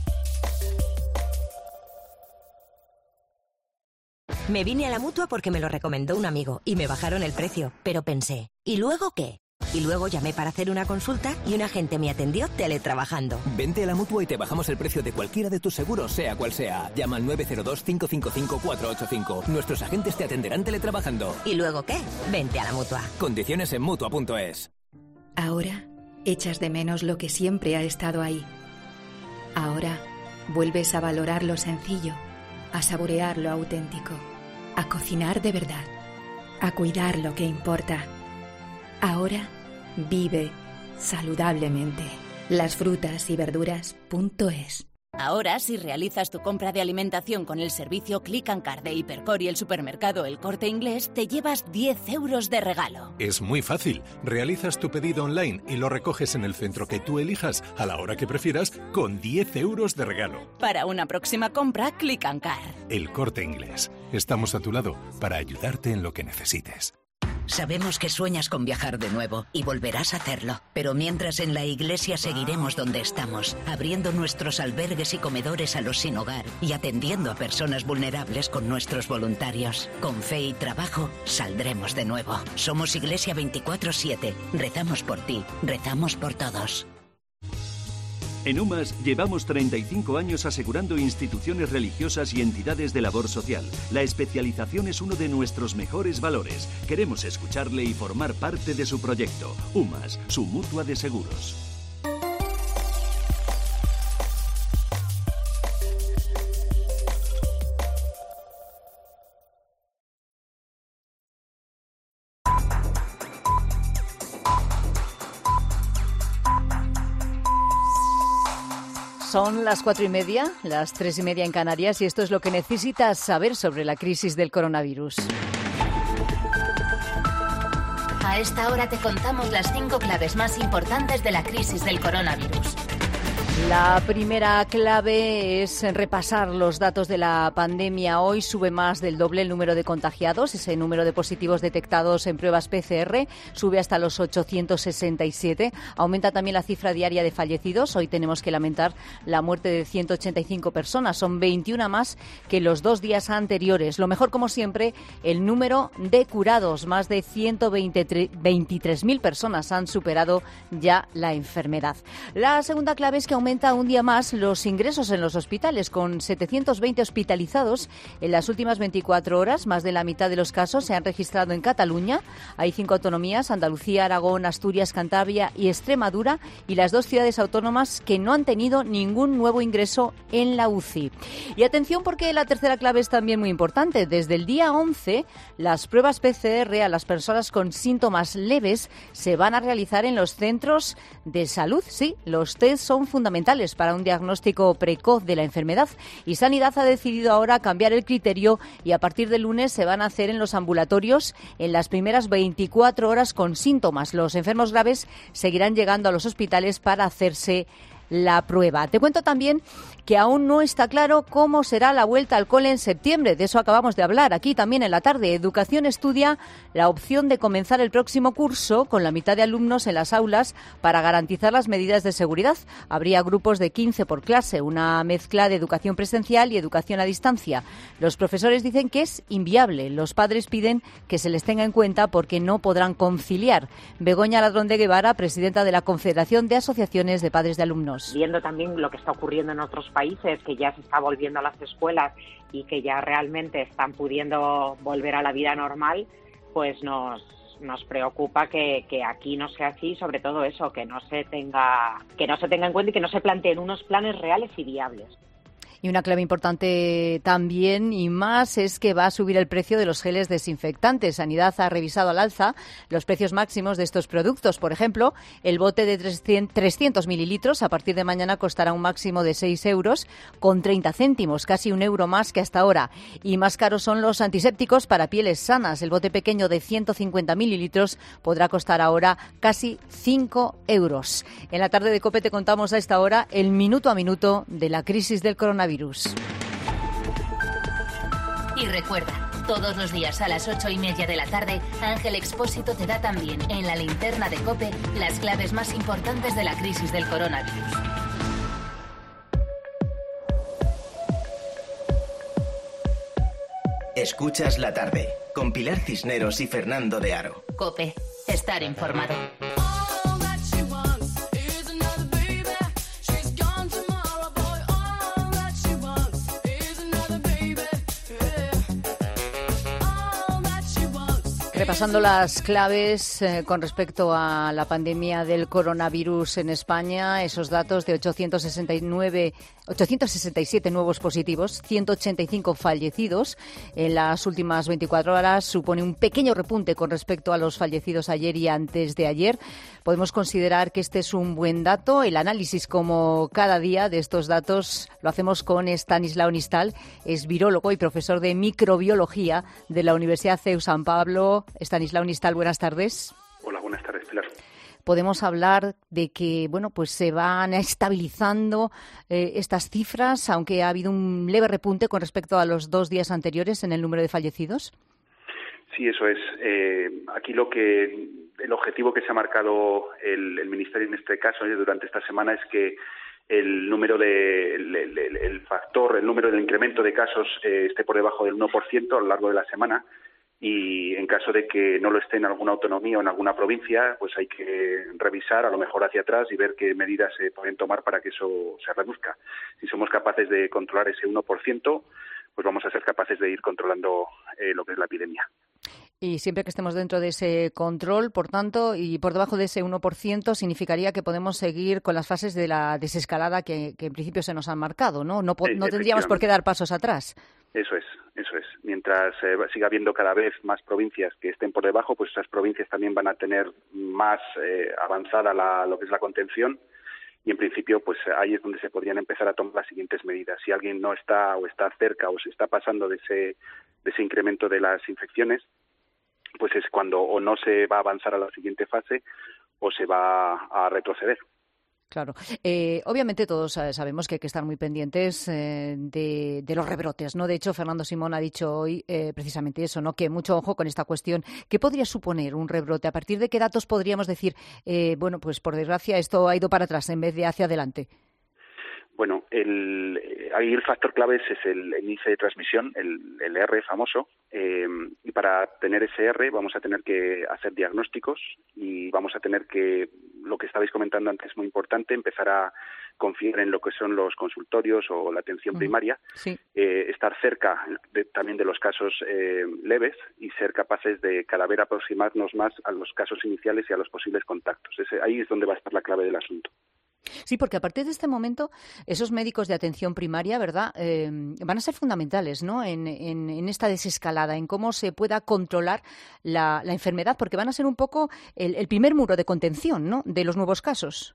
Me vine a la Mutua porque me lo recomendó un amigo y me bajaron el precio, pero pensé, ¿y luego qué? Y luego llamé para hacer una consulta y un agente me atendió teletrabajando. Vente a la Mutua y te bajamos el precio de cualquiera de tus seguros, sea cual sea. Llama al nueve cero dos, cinco cinco cinco, cuatro ocho cinco. Nuestros agentes te atenderán teletrabajando. ¿Y luego qué? Vente a la Mutua. Condiciones en Mutua punto es. Ahora echas de menos lo que siempre ha estado ahí. Ahora vuelves a valorar lo sencillo, a saborear lo auténtico, a cocinar de verdad, a cuidar lo que importa. Ahora vive saludablemente. Las frutas y verduras punto es. Ahora, si realizas tu compra de alimentación con el servicio Click and Card de Hipercor y el supermercado El Corte Inglés, te llevas diez euros de regalo. Es muy fácil. Realizas tu pedido online y lo recoges en el centro que tú elijas, a la hora que prefieras, con diez euros de regalo. Para una próxima compra, Click and Card. El Corte Inglés. Estamos a tu lado para ayudarte en lo que necesites. Sabemos que sueñas con viajar de nuevo y volverás a hacerlo. Pero mientras en la iglesia seguiremos donde estamos, abriendo nuestros albergues y comedores a los sin hogar y atendiendo a personas vulnerables con nuestros voluntarios. Con fe y trabajo, saldremos de nuevo. Somos Iglesia veinticuatro siete. Rezamos por ti, rezamos por todos. En UMAS llevamos treinta y cinco años asegurando instituciones religiosas y entidades de labor social. La especialización es uno de nuestros mejores valores. Queremos escucharle y formar parte de su proyecto. UMAS, su mutua de seguros. Son las cuatro y media, las tres y media en Canarias, y esto es lo que necesitas saber sobre la crisis del coronavirus. A esta hora te contamos las cinco claves más importantes de la crisis del coronavirus. La primera clave es repasar los datos de la pandemia. Hoy sube más del doble el número de contagiados. Ese número de positivos detectados en pruebas P C R sube hasta los ochocientos sesenta y siete. Aumenta también la cifra diaria de fallecidos. Hoy tenemos que lamentar la muerte de ciento ochenta y cinco personas. Son veintiuna más que los dos días anteriores. Lo mejor, como siempre, el número de curados. Más de ciento veintitrés mil personas han superado ya la enfermedad. La segunda clave es que aumenta un día más los ingresos en los hospitales, con setecientos veinte hospitalizados en las últimas veinticuatro horas. Más de la mitad de los casos se han registrado en Cataluña. Hay cinco autonomías: Andalucía, Aragón, Asturias, Cantabria y Extremadura, y las dos ciudades autónomas que no han tenido ningún nuevo ingreso en la U C I. Y atención, porque la tercera clave es también muy importante. Desde el día once, las pruebas P C R a las personas con síntomas leves se van a realizar en los centros de salud. Sí, los test son fundamentales para un diagnóstico precoz de la enfermedad, y Sanidad ha decidido ahora cambiar el criterio, y a partir del lunes se van a hacer en los ambulatorios en las primeras veinticuatro horas con síntomas. Los enfermos graves seguirán llegando a los hospitales para hacerse la prueba. Te cuento también que aún no está claro cómo será la vuelta al cole en septiembre. De eso acabamos de hablar aquí también en la tarde. Educación estudia la opción de comenzar el próximo curso con la mitad de alumnos en las aulas para garantizar las medidas de seguridad. Habría grupos de quince por clase, una mezcla de educación presencial y educación a distancia. Los profesores dicen que es inviable. Los padres piden que se les tenga en cuenta porque no podrán conciliar. Begoña Ladrón de Guevara, presidenta de la Confederación de Asociaciones de Padres de Alumnos. Viendo también lo que está ocurriendo en otros países, que ya se está volviendo a las escuelas y que ya realmente están pudiendo volver a la vida normal, pues nos nos preocupa que, que aquí no sea así, sobre todo eso, que no se tenga que no se tenga en cuenta y que no se planteen unos planes reales y viables. Y una clave importante también y más es que va a subir el precio de los geles desinfectantes. Sanidad ha revisado al alza los precios máximos de estos productos. Por ejemplo, el bote de trescientos mililitros a partir de mañana costará un máximo de seis euros con treinta céntimos, casi un euro más que hasta ahora. Y más caros son los antisépticos para pieles sanas. El bote pequeño de ciento cincuenta mililitros podrá costar ahora casi cinco euros. En la tarde de COPE te contamos a esta hora el minuto a minuto de la crisis del coronavirus. Y recuerda, todos los días a las ocho y media de la tarde, Ángel Expósito te da también en la linterna de COPE las claves más importantes de la crisis del coronavirus. Escuchas la tarde con Pilar Cisneros y Fernando de Aro. COPE, estar informado. Repasando las claves eh, con respecto a la pandemia del coronavirus en España, esos datos de ochocientos sesenta y nueve, ochocientos sesenta y siete nuevos positivos, ciento ochenta y cinco fallecidos en las últimas veinticuatro horas, supone un pequeño repunte con respecto a los fallecidos ayer y antes de ayer. Podemos considerar que este es un buen dato. El análisis, como cada día, de estos datos lo hacemos con Estanislao Nistal, es virólogo y profesor de microbiología de la Universidad C E U San Pablo. Estanislao Nistal, buenas tardes. Hola, buenas tardes, Pilar. Podemos hablar de que, bueno, pues se van estabilizando eh, estas cifras, aunque ha habido un leve repunte con respecto a los dos días anteriores en el número de fallecidos. Sí, eso es. Eh, aquí lo que el objetivo que se ha marcado el, el Ministerio en este caso eh, durante esta semana es que el número de el, el, el factor, el número del incremento de casos eh, esté por debajo del uno por ciento a lo largo de la semana, y en caso de que no lo esté en alguna autonomía o en alguna provincia, pues hay que revisar a lo mejor hacia atrás y ver qué medidas se pueden tomar para que eso se reduzca. Si somos capaces de controlar ese uno por ciento, pues vamos a ser capaces de ir controlando eh, lo que es la epidemia. Y siempre que estemos dentro de ese control, por tanto, y por debajo de ese uno por ciento, significaría que podemos seguir con las fases de la desescalada que, que en principio se nos han marcado, ¿no? No, no tendríamos por qué dar pasos atrás. Eso es, eso es. Mientras eh, siga habiendo cada vez más provincias que estén por debajo, pues esas provincias también van a tener más eh, avanzada la, lo que es la contención, y en principio pues ahí es donde se podrían empezar a tomar las siguientes medidas. Si alguien no está o está cerca o se está pasando de ese, de ese incremento de las infecciones, pues es cuando o no se va a avanzar a la siguiente fase o se va a retroceder. Claro. Eh, obviamente todos sabemos que hay que estar muy pendientes eh, de, de los rebrotes, ¿no? De hecho, Fernando Simón ha dicho hoy eh, precisamente eso, ¿no? Que mucho ojo con esta cuestión. ¿Qué podría suponer un rebrote? ¿A partir de qué datos podríamos decir, eh, bueno, pues por desgracia esto ha ido para atrás en vez de hacia adelante? Bueno, el, ahí el factor clave es el, el índice de transmisión, el, el R famoso, eh, y para tener ese R vamos a tener que hacer diagnósticos y vamos a tener que, lo que estabais comentando antes, muy importante, empezar a confiar en lo que son los consultorios o la atención uh-huh. primaria, sí. eh, estar cerca de, también de los casos eh, leves y ser capaces de cada vez aproximarnos más a los casos iniciales y a los posibles contactos. Ese, ahí es donde va a estar la clave del asunto. Sí, porque a partir de este momento esos médicos de atención primaria, ¿verdad?, eh, van a ser fundamentales, ¿no?, en, en, en esta desescalada, en cómo se pueda controlar la, la enfermedad, porque van a ser un poco el, el primer muro de contención, ¿no?, de los nuevos casos.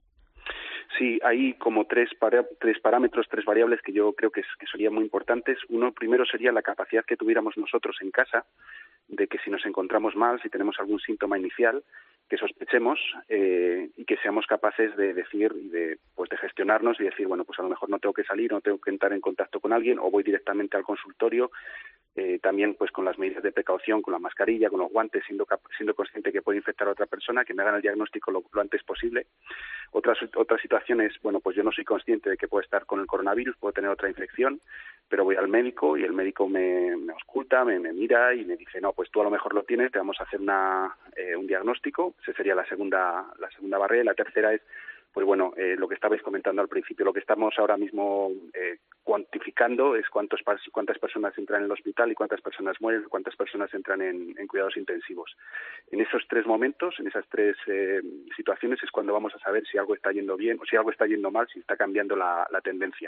Sí, hay como tres, para, tres parámetros, tres variables que yo creo que, es, que serían muy importantes. Uno, primero, sería la capacidad que tuviéramos nosotros en casa de que si nos encontramos mal, si tenemos algún síntoma inicial, que sospechemos eh, y que seamos capaces de decir y de pues de gestionarnos y decir, bueno, pues a lo mejor no tengo que salir, no tengo que entrar en contacto con alguien o voy directamente al consultorio, eh, también pues con las medidas de precaución, con la mascarilla, con los guantes, siendo siendo consciente que puede infectar a otra persona, que me hagan el diagnóstico lo, lo antes posible. Otras otras situaciones, bueno, pues yo no soy consciente de que puedo estar con el coronavirus, puedo tener otra infección, pero voy al médico y el médico me, me ausculta, me, me mira y me dice, no, pues tú a lo mejor lo tienes, te vamos a hacer una eh, un diagnóstico. Esa sería la segunda la segunda barrera. Y la tercera es, pues bueno, eh, lo que estabais comentando al principio, lo que estamos ahora mismo eh, cuantificando es cuántos cuántas personas entran en el hospital y cuántas personas mueren, cuántas personas entran en, en cuidados intensivos. En esos tres momentos, en esas tres eh, situaciones es cuando vamos a saber si algo está yendo bien o si algo está yendo mal, si está cambiando la, la tendencia.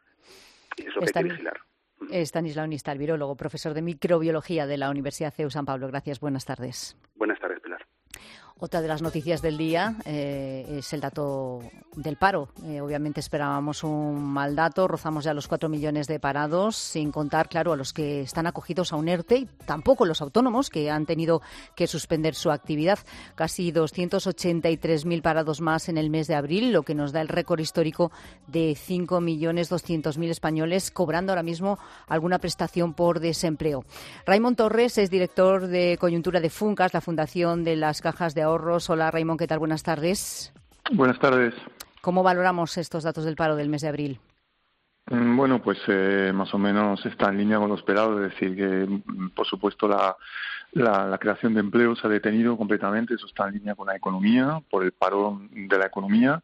Y eso que hay que vigilar. Estanislao Nistal, virólogo, profesor de microbiología de la Universidad C E U San Pablo. Gracias, buenas tardes. Buenas tardes, Pilar. Otra de las noticias del día eh, es el dato del paro. Eh, obviamente esperábamos un mal dato, rozamos ya los cuatro millones de parados, sin contar, claro, a los que están acogidos a un ERTE y tampoco los autónomos que han tenido que suspender su actividad. Casi doscientos ochenta y tres mil parados más en el mes de abril, lo que nos da el récord histórico de cinco millones doscientos mil españoles cobrando ahora mismo alguna prestación por desempleo. Raimon Torres es director de coyuntura de Funcas, la Fundación de las Cajas de Ahorros. Hola, Raimon, ¿qué tal? Buenas tardes. Buenas tardes. ¿Cómo valoramos estos datos del paro del mes de abril? Bueno, pues eh, más o menos está en línea con lo esperado, es decir, que por supuesto la, la, la creación de empleo se ha detenido completamente, eso está en línea con la economía, por el paro de la economía.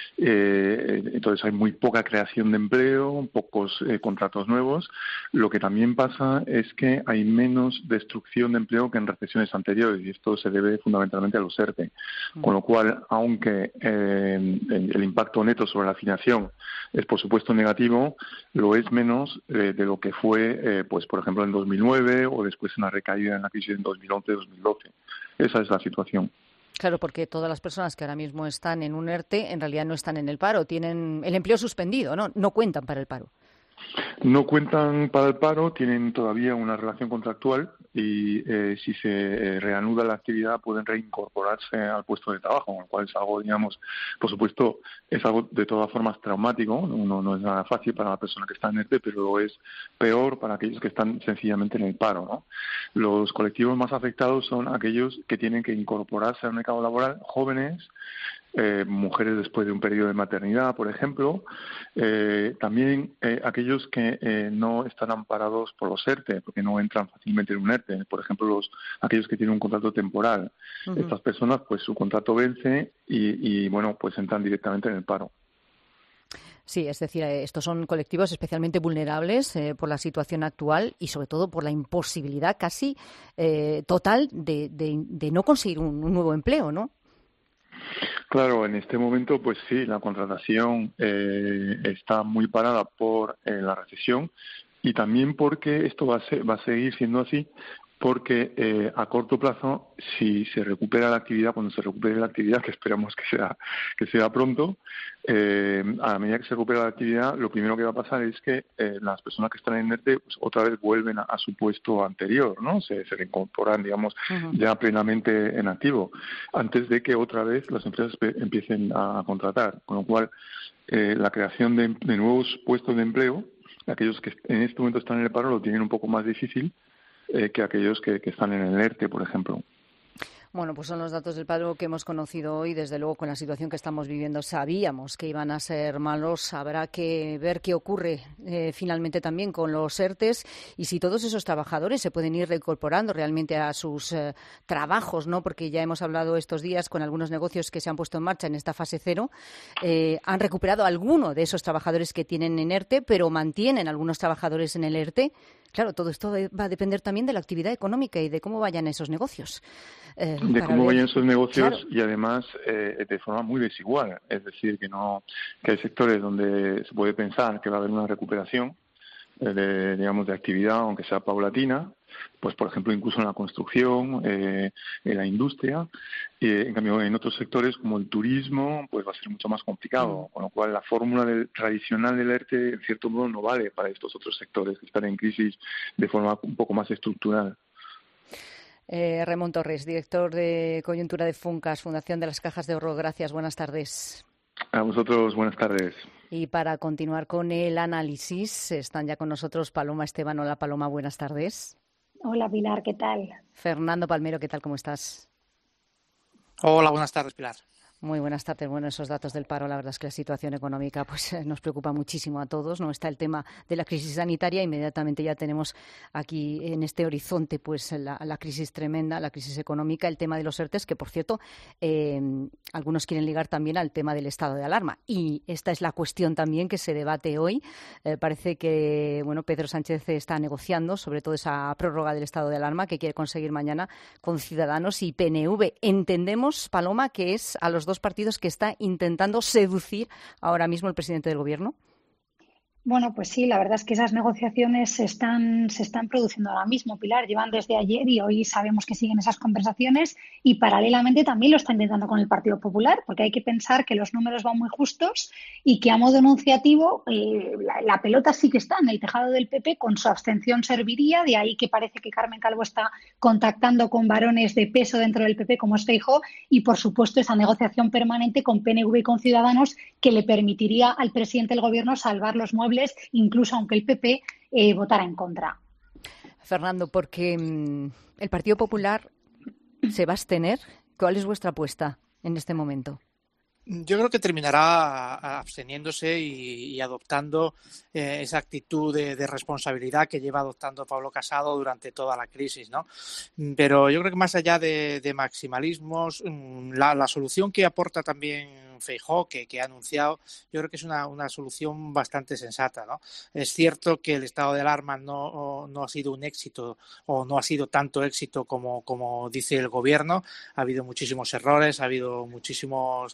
Eh, entonces hay muy poca creación de empleo, pocos eh, contratos nuevos. Lo que también pasa es que hay menos destrucción de empleo que en recesiones anteriores y esto se debe fundamentalmente a los ERTE. Con lo cual, aunque eh, el impacto neto sobre la financiación es por supuesto negativo, lo es menos eh, de lo que fue, eh, pues por ejemplo, en dos mil nueve o después en la recaída en la crisis en dos mil once dos mil doce. Esa es la situación. Claro, porque todas las personas que ahora mismo están en un ERTE en realidad no están en el paro, tienen el empleo suspendido, ¿no? No cuentan para el paro. No cuentan para el paro, tienen todavía una relación contractual y eh, si se eh, reanuda la actividad pueden reincorporarse al puesto de trabajo, con lo cual es algo, digamos, por supuesto, es algo de todas formas traumático, no, no es nada fácil para la persona que está en ERTE, pero es peor para aquellos que están sencillamente en el paro, ¿no? Los colectivos más afectados son aquellos que tienen que incorporarse al mercado laboral, jóvenes, Eh, mujeres después de un periodo de maternidad, por ejemplo, eh, también eh, aquellos que eh, no están amparados por los ERTE, porque no entran fácilmente en un ERTE, por ejemplo, los aquellos que tienen un contrato temporal. Uh-huh. Estas personas, pues su contrato vence y, y, bueno, pues entran directamente en el paro. Sí, es decir, estos son colectivos especialmente vulnerables eh, por la situación actual y sobre todo por la imposibilidad casi eh, total de, de, de no conseguir un, un nuevo empleo, ¿no? Claro, en este momento, pues sí, la contratación eh, está muy parada por eh, la recesión y también porque esto va a, ser, va a seguir siendo así, porque eh, a corto plazo, si se recupera la actividad, cuando se recupere la actividad, que esperamos que sea que sea pronto, eh, a medida que se recupera la actividad, lo primero que va a pasar es que eh, las personas que están en ERTE pues, otra vez vuelven a, a su puesto anterior, ¿no? Se, se reincorporan, digamos, uh-huh. ya plenamente en activo, antes de que otra vez las empresas pe- empiecen a, a contratar. Con lo cual, eh, la creación de, de nuevos puestos de empleo, aquellos que en este momento están en el paro lo tienen un poco más difícil, Eh, que aquellos que, que están en el ERTE, por ejemplo. Bueno, pues son los datos del paro que hemos conocido hoy. Desde luego, con la situación que estamos viviendo, sabíamos que iban a ser malos. Habrá que ver qué ocurre eh, finalmente también con los ERTES y si todos esos trabajadores se pueden ir reincorporando realmente a sus eh, trabajos, ¿no? Porque ya hemos hablado estos días con algunos negocios que se han puesto en marcha en esta fase cero. Eh, han recuperado alguno de esos trabajadores que tienen en ERTE, pero mantienen algunos trabajadores en el ERTE. Claro, todo esto va a depender también de la actividad económica y de cómo vayan esos negocios. Eh, de cómo ver... vayan esos negocios, claro. Y además eh, de forma muy desigual. Es decir, que no que hay sectores donde se puede pensar que va a haber una recuperación eh, de, digamos, de actividad, aunque sea paulatina, pues por ejemplo incluso en la construcción, eh, en la industria, y en cambio en otros sectores como el turismo pues va a ser mucho más complicado, mm. con lo cual la fórmula del, tradicional del ERTE en cierto modo no vale para estos otros sectores que están en crisis de forma un poco más estructural. Eh, Ramón Torres, director de coyuntura de Funcas, Fundación de las Cajas de Ahorro. Gracias, buenas tardes. A vosotros, buenas tardes. Y para continuar con el análisis, están ya con nosotros Paloma Esteban. Hola Paloma, buenas tardes. Hola Pilar, ¿qué tal? Fernando Palmero, ¿qué tal? ¿Cómo estás? Hola, buenas tardes, Pilar. Muy buenas tardes. Bueno, esos datos del paro, la verdad es que la situación económica pues nos preocupa muchísimo a todos. No está el tema de la crisis sanitaria, inmediatamente ya tenemos aquí en este horizonte pues la, la crisis tremenda, la crisis económica, el tema de los ERTES, que por cierto eh, algunos quieren ligar también al tema del estado de alarma. Y esta es la cuestión también que se debate hoy. Eh, parece que bueno Pedro Sánchez está negociando sobre todo esa prórroga del estado de alarma que quiere conseguir mañana con Ciudadanos y P N V. Entendemos, Paloma, que es a los dos partidos que está intentando seducir ahora mismo el presidente del Gobierno. Bueno, pues sí, la verdad es que esas negociaciones se están, se están produciendo ahora mismo, Pilar. Llevan desde ayer y hoy sabemos que siguen esas conversaciones y paralelamente también lo está intentando con el Partido Popular, porque hay que pensar que los números van muy justos y que a modo enunciativo eh, la, la pelota sí que está en el tejado del P P, con su abstención serviría, de ahí que parece que Carmen Calvo está contactando con varones de peso dentro del P P como es Feijóo y, por supuesto, esa negociación permanente con P N V y con Ciudadanos que le permitiría al presidente del Gobierno salvar los muebles incluso aunque el P P eh, votara en contra. Fernando, porque mmm, el Partido Popular se va a abstener. ¿Cuál es vuestra apuesta en este momento? Yo creo que terminará absteniéndose y, y adoptando eh, esa actitud de, de responsabilidad que lleva adoptando Pablo Casado durante toda la crisis, ¿no? Pero yo creo que más allá de, de maximalismos, la, la solución que aporta también Feijóo, que, que ha anunciado, yo creo que es una, una solución bastante sensata, ¿no? Es cierto que el estado de alarma no, no ha sido un éxito o no ha sido tanto éxito como, como dice el Gobierno. Ha habido muchísimos errores, ha habido muchísimos, muchísimos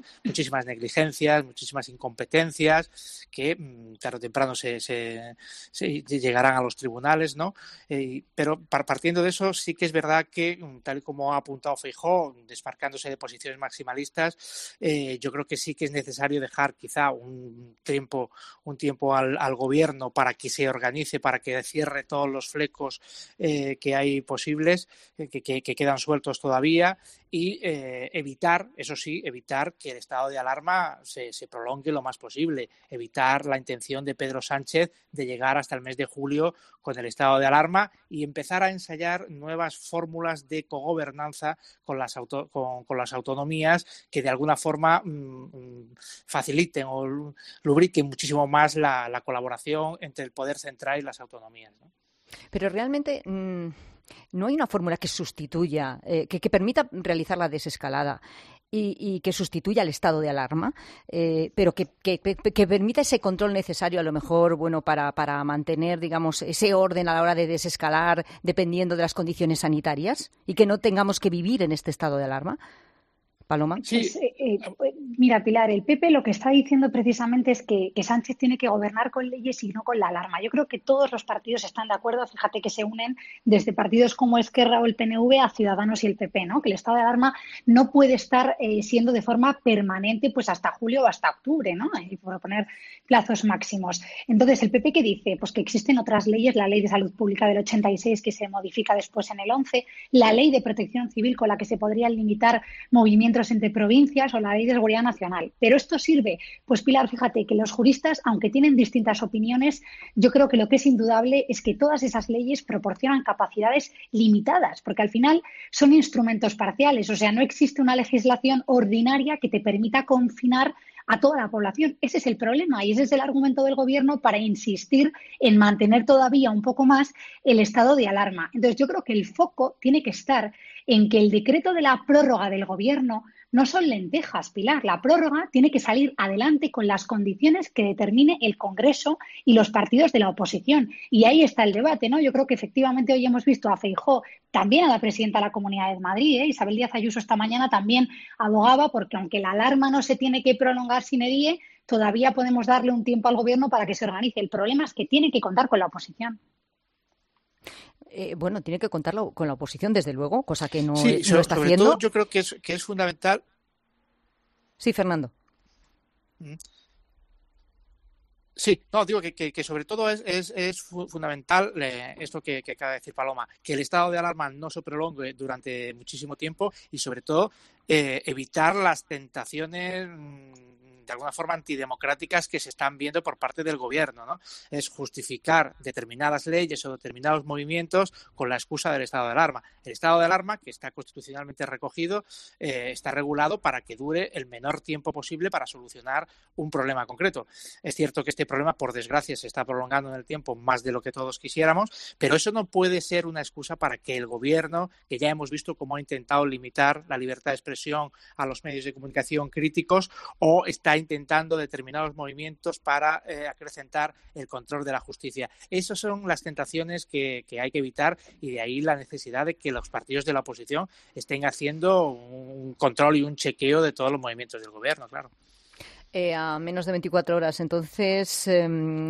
muchísimas negligencias, muchísimas incompetencias que tarde o temprano se, se, se llegarán a los tribunales, ¿no? Eh, pero partiendo de eso, sí que es verdad que, tal y como ha apuntado Feijóo, desmarcándose de posiciones maximalistas, eh, yo creo que sí que es necesario dejar quizá un tiempo, un tiempo al, al gobierno para que se organice, para que cierre todos los flecos eh, que hay posibles, eh, que, que, que quedan sueltos todavía, y eh, evitar, eso sí, evitar que el estado de alarma se, se prolongue lo más posible, evitar la intención de Pedro Sánchez de llegar hasta el mes de julio con el estado de alarma y empezar a ensayar nuevas fórmulas de cogobernanza con las, auto, con, con las autonomías que de alguna forma mmm, faciliten o lubriquen muchísimo más la, la colaboración entre el poder central y las autonomías, ¿no? Pero realmente mmm, no hay una fórmula que sustituya, eh, que, que permita realizar la desescalada y, y que sustituya al estado de alarma, eh, pero que, que, que permita ese control necesario, a lo mejor, bueno, para, para mantener, digamos, ese orden a la hora de desescalar dependiendo de las condiciones sanitarias y que no tengamos que vivir en este estado de alarma. Paloma. Sí. Pues, eh, eh, mira, Pilar, el P P lo que está diciendo precisamente es que, que Sánchez tiene que gobernar con leyes y no con la alarma. Yo creo que todos los partidos están de acuerdo, fíjate que se unen desde partidos como Esquerra o el P N V a Ciudadanos y el P P, ¿no? Que el estado de alarma no puede estar eh, siendo de forma permanente pues hasta julio o hasta octubre, ¿no? Y por poner plazos máximos. Entonces, ¿el P P qué dice? Pues que existen otras leyes, la Ley de Salud Pública del ochenta y seis que se modifica después en el once, la Ley de Protección Civil con la que se podrían limitar movimientos entre provincias o la Ley de Seguridad Nacional. Pero esto sirve, pues Pilar, fíjate que los juristas, aunque tienen distintas opiniones, yo creo que lo que es indudable es que todas esas leyes proporcionan capacidades limitadas, porque al final son instrumentos parciales, o sea, no existe una legislación ordinaria que te permita confinar a toda la población. Ese es el problema y ese es el argumento del Gobierno para insistir en mantener todavía un poco más el estado de alarma. Entonces, yo creo que el foco tiene que estar en que el decreto de la prórroga del Gobierno no son lentejas, Pilar. La prórroga tiene que salir adelante con las condiciones que determine el Congreso y los partidos de la oposición. Y ahí está el debate, ¿no? Yo creo que efectivamente hoy hemos visto a Feijóo, también a la presidenta de la Comunidad de Madrid, ¿eh? Isabel Díaz Ayuso esta mañana también abogaba porque aunque la alarma no se tiene que prolongar sine die, todavía podemos darle un tiempo al Gobierno para que se organice. El problema es que tiene que contar con la oposición. Eh, bueno, tiene que contarlo con la oposición, desde luego, cosa que no, sí, no sobre, está sobre haciendo. Todo yo creo que es, que es fundamental. Sí, Fernando. Sí, no, digo que, que, que sobre todo es, es, es fundamental eh, esto que, que acaba de decir Paloma, que el estado de alarma no se prolongue durante muchísimo tiempo y sobre todo eh, evitar las tentaciones de alguna forma antidemocráticas que se están viendo por parte del Gobierno, ¿no? Es justificar determinadas leyes o determinados movimientos con la excusa del estado de alarma. El estado de alarma, que está constitucionalmente recogido, eh, está regulado para que dure el menor tiempo posible para solucionar un problema concreto. Es cierto que este problema, por desgracia, se está prolongando en el tiempo más de lo que todos quisiéramos, pero eso no puede ser una excusa para que el Gobierno, que ya hemos visto cómo ha intentado limitar la libertad de expresión a los medios de comunicación críticos o está intentando determinados movimientos para eh, acrecentar el control de la justicia. Esas son las tentaciones que, que hay que evitar y de ahí la necesidad de que los partidos de la oposición estén haciendo un control y un chequeo de todos los movimientos del Gobierno, claro. Eh, a menos de veinticuatro horas, entonces, eh,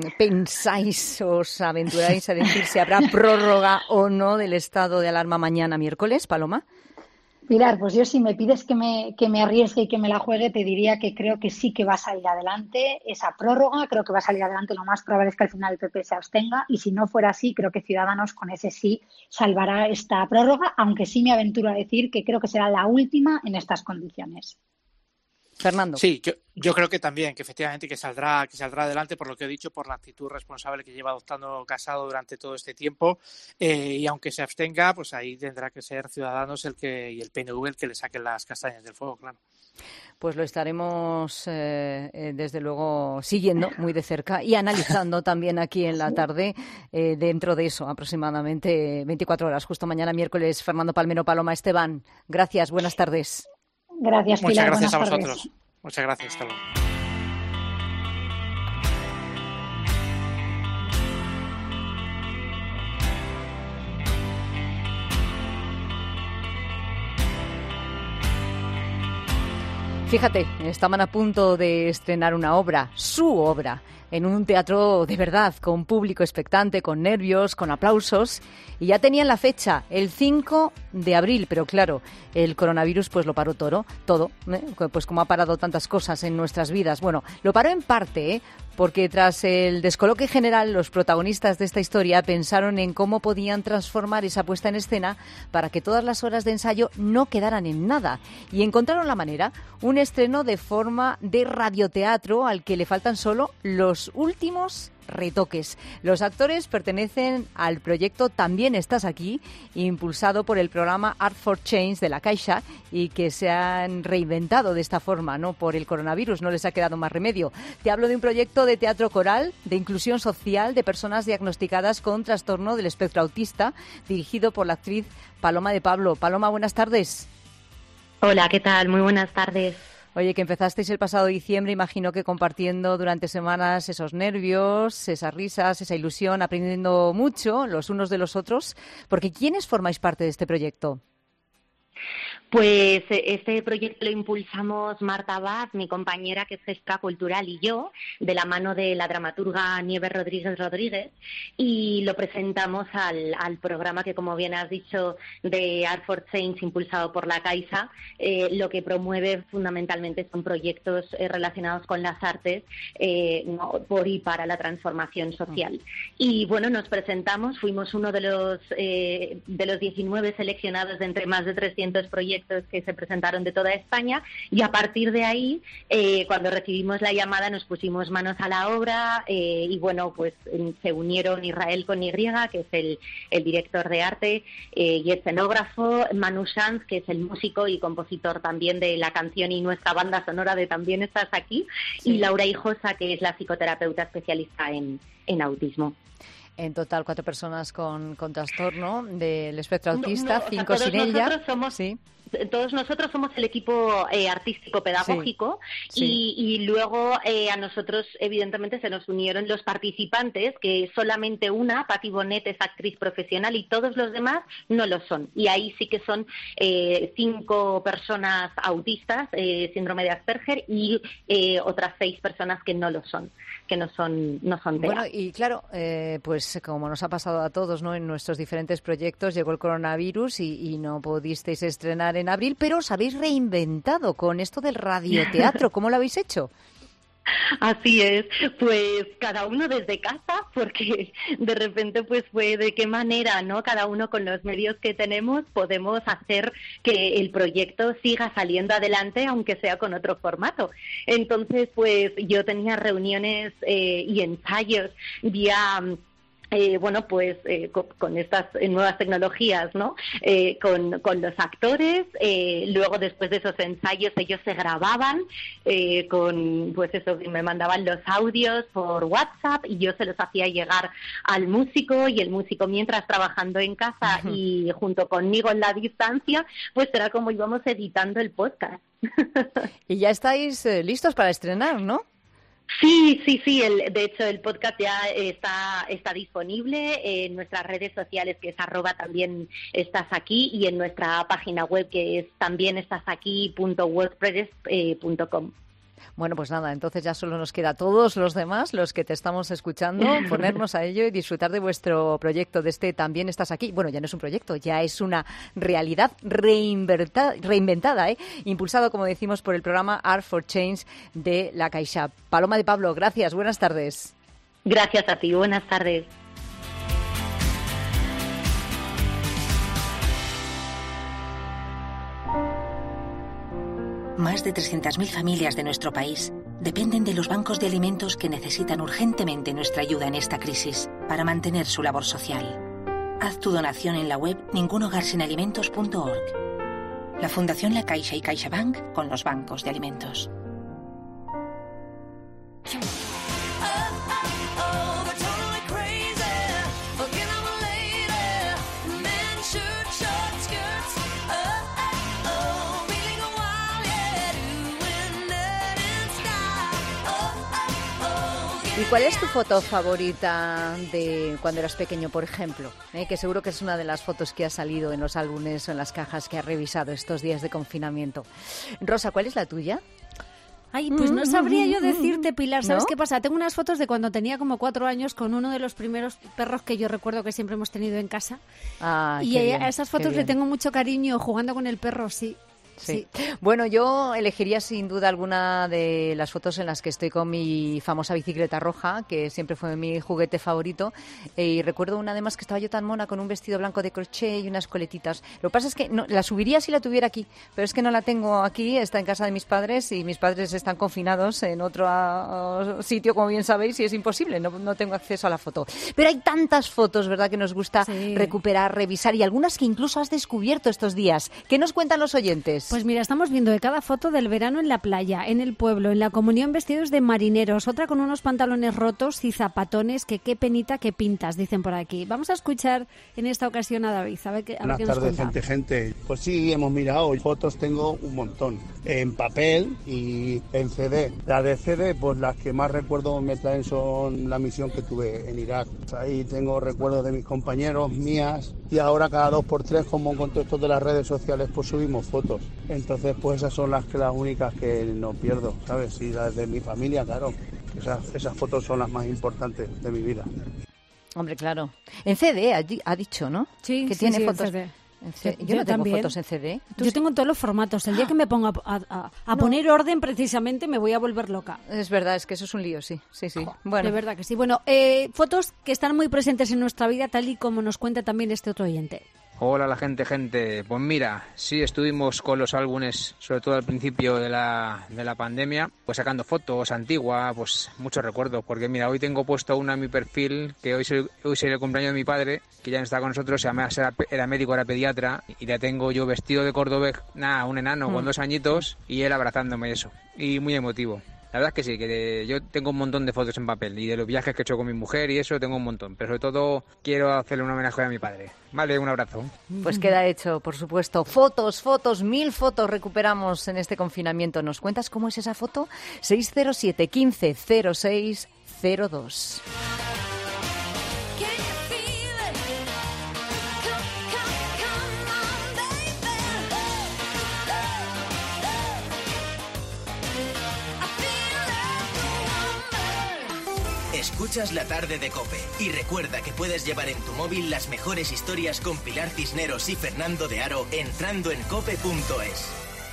¿pensáis, os aventuráis a decir si habrá prórroga o no del estado de alarma mañana miércoles, Paloma? Pilar, pues yo si me pides que me, que me arriesgue y que me la juegue, te diría que creo que sí que va a salir adelante esa prórroga, creo que va a salir adelante, lo más probable es que al final el P P se abstenga y si no fuera así, creo que Ciudadanos con ese sí salvará esta prórroga, aunque sí me aventuro a decir que creo que será la última en estas condiciones. Fernando. Sí, yo, yo creo que también, que efectivamente que saldrá, que saldrá adelante por lo que he dicho, por la actitud responsable que lleva adoptando Casado durante todo este tiempo eh, y aunque se abstenga, pues ahí tendrá que ser Ciudadanos el que y el P N V el que le saquen las castañas del fuego, claro. Pues lo estaremos eh, eh, desde luego siguiendo muy de cerca y analizando también aquí en la tarde eh, dentro de eso, aproximadamente veinticuatro horas, justo mañana miércoles. Fernando Palmero, Paloma Esteban, gracias, buenas tardes. Gracias, Pilar. Muchas gracias a Buenas vosotros. tardes. Muchas gracias. Hasta luego. Fíjate, estaban a punto de estrenar una obra, su obra, en un teatro de verdad, con público expectante, con nervios, con aplausos, y ya tenían la fecha, el cinco de abril, pero claro, el coronavirus pues lo paró todo, todo, ¿eh? Pues como ha parado tantas cosas en nuestras vidas. Bueno, lo paró en parte, ¿eh? Porque tras el descoloque general, los protagonistas de esta historia pensaron en cómo podían transformar esa puesta en escena para que todas las horas de ensayo no quedaran en nada. Y encontraron la manera, un estreno de forma de radioteatro al que le faltan solo los últimos retoques. Los actores pertenecen al proyecto También estás aquí, impulsado por el programa Art for Change de la Caixa, y que se han reinventado de esta forma, ¿no? Por el coronavirus, no les ha quedado más remedio. Te hablo de un proyecto de teatro coral, de inclusión social de personas diagnosticadas con trastorno del espectro autista, dirigido por la actriz Paloma de Pablo. Paloma, buenas tardes. Hola, ¿qué tal? Muy buenas tardes. Oye, que empezasteis el pasado diciembre, imagino que compartiendo durante semanas esos nervios, esas risas, esa ilusión, aprendiendo mucho los unos de los otros, porque ¿quiénes formáis parte de este proyecto? Pues este proyecto lo impulsamos Marta Abad, mi compañera que es gestora cultural, y yo, de la mano de la dramaturga Nieves Rodríguez Rodríguez, y lo presentamos al, al programa que, como bien has dicho, de Art for Change, impulsado por la Caixa. Eh, lo que promueve fundamentalmente son proyectos eh, relacionados con las artes eh, no, por y para la transformación social. Y bueno, nos presentamos, fuimos uno de los, eh, de los diecinueve seleccionados de entre más de trescientos proyectos que se presentaron de toda España, y a partir de ahí, eh, cuando recibimos la llamada, nos pusimos manos a la obra eh, y bueno, pues se unieron Israel con Y, que es el, el director de arte eh, y escenógrafo, Manu Sanz, que es el músico y compositor también de la canción y nuestra banda sonora de También estás aquí, sí. Y Laura Hijosa, que es la psicoterapeuta especialista en, en autismo. En total, cuatro personas con, con trastorno del espectro autista, no, no, cinco o sea, sin ella. Somos, sí. Todos nosotros somos el equipo eh, artístico-pedagógico, sí, sí. Y, y luego eh, a nosotros, evidentemente, se nos unieron los participantes, que solamente una, Patti Bonet, es actriz profesional y todos los demás no lo son. Y ahí sí que son eh, cinco personas autistas, eh, síndrome de Asperger, y eh, otras seis personas que no lo son, que no son no son T E A. Bueno, y claro, eh, pues como nos ha pasado a todos, ¿no? En nuestros diferentes proyectos llegó el coronavirus y, y no pudisteis estrenar en abril, pero os habéis reinventado con esto del radioteatro. ¿Cómo lo habéis hecho? Así es, pues cada uno desde casa, porque de repente pues fue de qué manera, ¿no? Cada uno con los medios que tenemos podemos hacer que el proyecto siga saliendo adelante, aunque sea con otro formato. Entonces, pues yo tenía reuniones eh, y ensayos vía... Eh, bueno, pues eh, con, con estas nuevas tecnologías, ¿no? Eh, con, con los actores, eh, luego después de esos ensayos ellos se grababan, eh, con, pues eso, me mandaban los audios por WhatsApp y yo se los hacía llegar al músico, y el músico, mientras trabajando en casa uh-huh. y junto conmigo en la distancia, pues era como íbamos editando el podcast. Y ya estáis eh, listos para estrenar, ¿no? Sí, sí, sí. El, de hecho, el podcast ya está está disponible en nuestras redes sociales, que es arroba también estás aquí, y en nuestra página web, que es también estás aquí punto wordpress punto com. Bueno, pues nada, entonces ya solo nos queda a todos los demás, los que te estamos escuchando, ponernos a ello y disfrutar de vuestro proyecto, de este También estás aquí. Bueno, ya no es un proyecto, ya es una realidad reinventada, reinventada ¿eh? Impulsado, como decimos, por el programa Art for Change de la Caixa. Paloma de Pablo, gracias, buenas tardes. Gracias a ti, buenas tardes. Más de trescientas mil familias de nuestro país dependen de los bancos de alimentos que necesitan urgentemente nuestra ayuda en esta crisis para mantener su labor social. Haz tu donación en la web ningún hogar sin alimentos punto org. La Fundación La Caixa y CaixaBank con los bancos de alimentos. ¿Y cuál es tu foto favorita de cuando eras pequeño, por ejemplo? ¿Eh? Que seguro que es una de las fotos que ha salido en los álbumes o en las cajas que has revisado estos días de confinamiento. Rosa, ¿cuál es la tuya? Ay, pues no sabría yo decirte, Pilar. ¿Sabes ¿No? qué pasa? Tengo unas fotos de cuando tenía como cuatro años con uno de los primeros perros que yo recuerdo que siempre hemos tenido en casa. Ah, y qué a, bien, a esas qué fotos le bien. tengo mucho cariño jugando con el perro, sí. Sí. Bueno, yo elegiría sin duda alguna de las fotos en las que estoy con mi famosa bicicleta roja, que siempre fue mi juguete favorito. Eh, y recuerdo una además que estaba yo tan mona con un vestido blanco de crochet y unas coletitas. Lo que pasa es que no, la subiría si la tuviera aquí, pero es que no la tengo aquí, está en casa de mis padres y mis padres están confinados en otro uh, sitio, como bien sabéis, y es imposible, no, no tengo acceso a la foto. Pero hay tantas fotos, ¿verdad?, que nos gusta Sí. recuperar, revisar y algunas que incluso has descubierto estos días. ¿Qué nos cuentan los oyentes? Pues mira, estamos viendo de cada foto del verano en la playa, en el pueblo, en la comunión vestidos de marineros, otra con unos pantalones rotos y zapatones, que qué penita que pintas, dicen por aquí. Vamos a escuchar en esta ocasión a David, a ver qué, a ver Buenas qué nos tardes, cuenta. gente, gente. Pues sí, hemos mirado. Fotos tengo un montón. En papel y en C D. Las de C D, pues las que más recuerdo me traen son la misión que tuve en Irak. Ahí tengo recuerdos de mis compañeros, mías. Y ahora cada dos por tres, como con todo esto de las redes sociales, pues subimos fotos. Entonces, pues esas son las, que, las únicas que no pierdo, ¿sabes? Y las de mi familia, claro. Esas, esas fotos son las más importantes de mi vida. Hombre, claro. En C D ha, di- ha dicho, ¿no? Sí, que sí, tiene sí, en fotos. C D. En C- Yo- yo, yo no tengo también. fotos en C D. ¿Tú Yo sí? tengo todos los formatos. El día que me ponga a, a- a poner orden precisamente me voy a volver loca. Es verdad, es que eso es un lío, sí. Sí, sí. Bueno, De verdad que sí. Bueno, eh, fotos que están muy presentes en nuestra vida, tal y como nos cuenta también este otro oyente. Hola la gente, gente. Pues mira, sí estuvimos con los álbumes, sobre todo al principio de la, de la pandemia, pues sacando fotos antiguas, pues muchos recuerdos, porque mira, hoy tengo puesto una en mi perfil, que hoy, soy- hoy sería el cumpleaños de mi padre, que ya no está con nosotros, además era, era médico, era pediatra, y la tengo yo vestido de cordobés, nada, un enano con Mm. dos añitos, y él abrazándome y eso, y muy emotivo. La verdad es que sí, que de- yo tengo un montón de fotos en papel y de los viajes que he hecho con mi mujer y eso tengo un montón, pero sobre todo quiero hacerle un homenaje a mi padre. Vale, un abrazo. pues queda hecho, por supuesto. Fotos, fotos, mil fotos recuperamos en este confinamiento. ¿Nos cuentas cómo es esa foto? seis cero siete, quince, cero seis cero dos. Escuchas la tarde de COPE y recuerda que puedes llevar en tu móvil las mejores historias con Pilar Cisneros y Fernando de Aro entrando en cope punto es.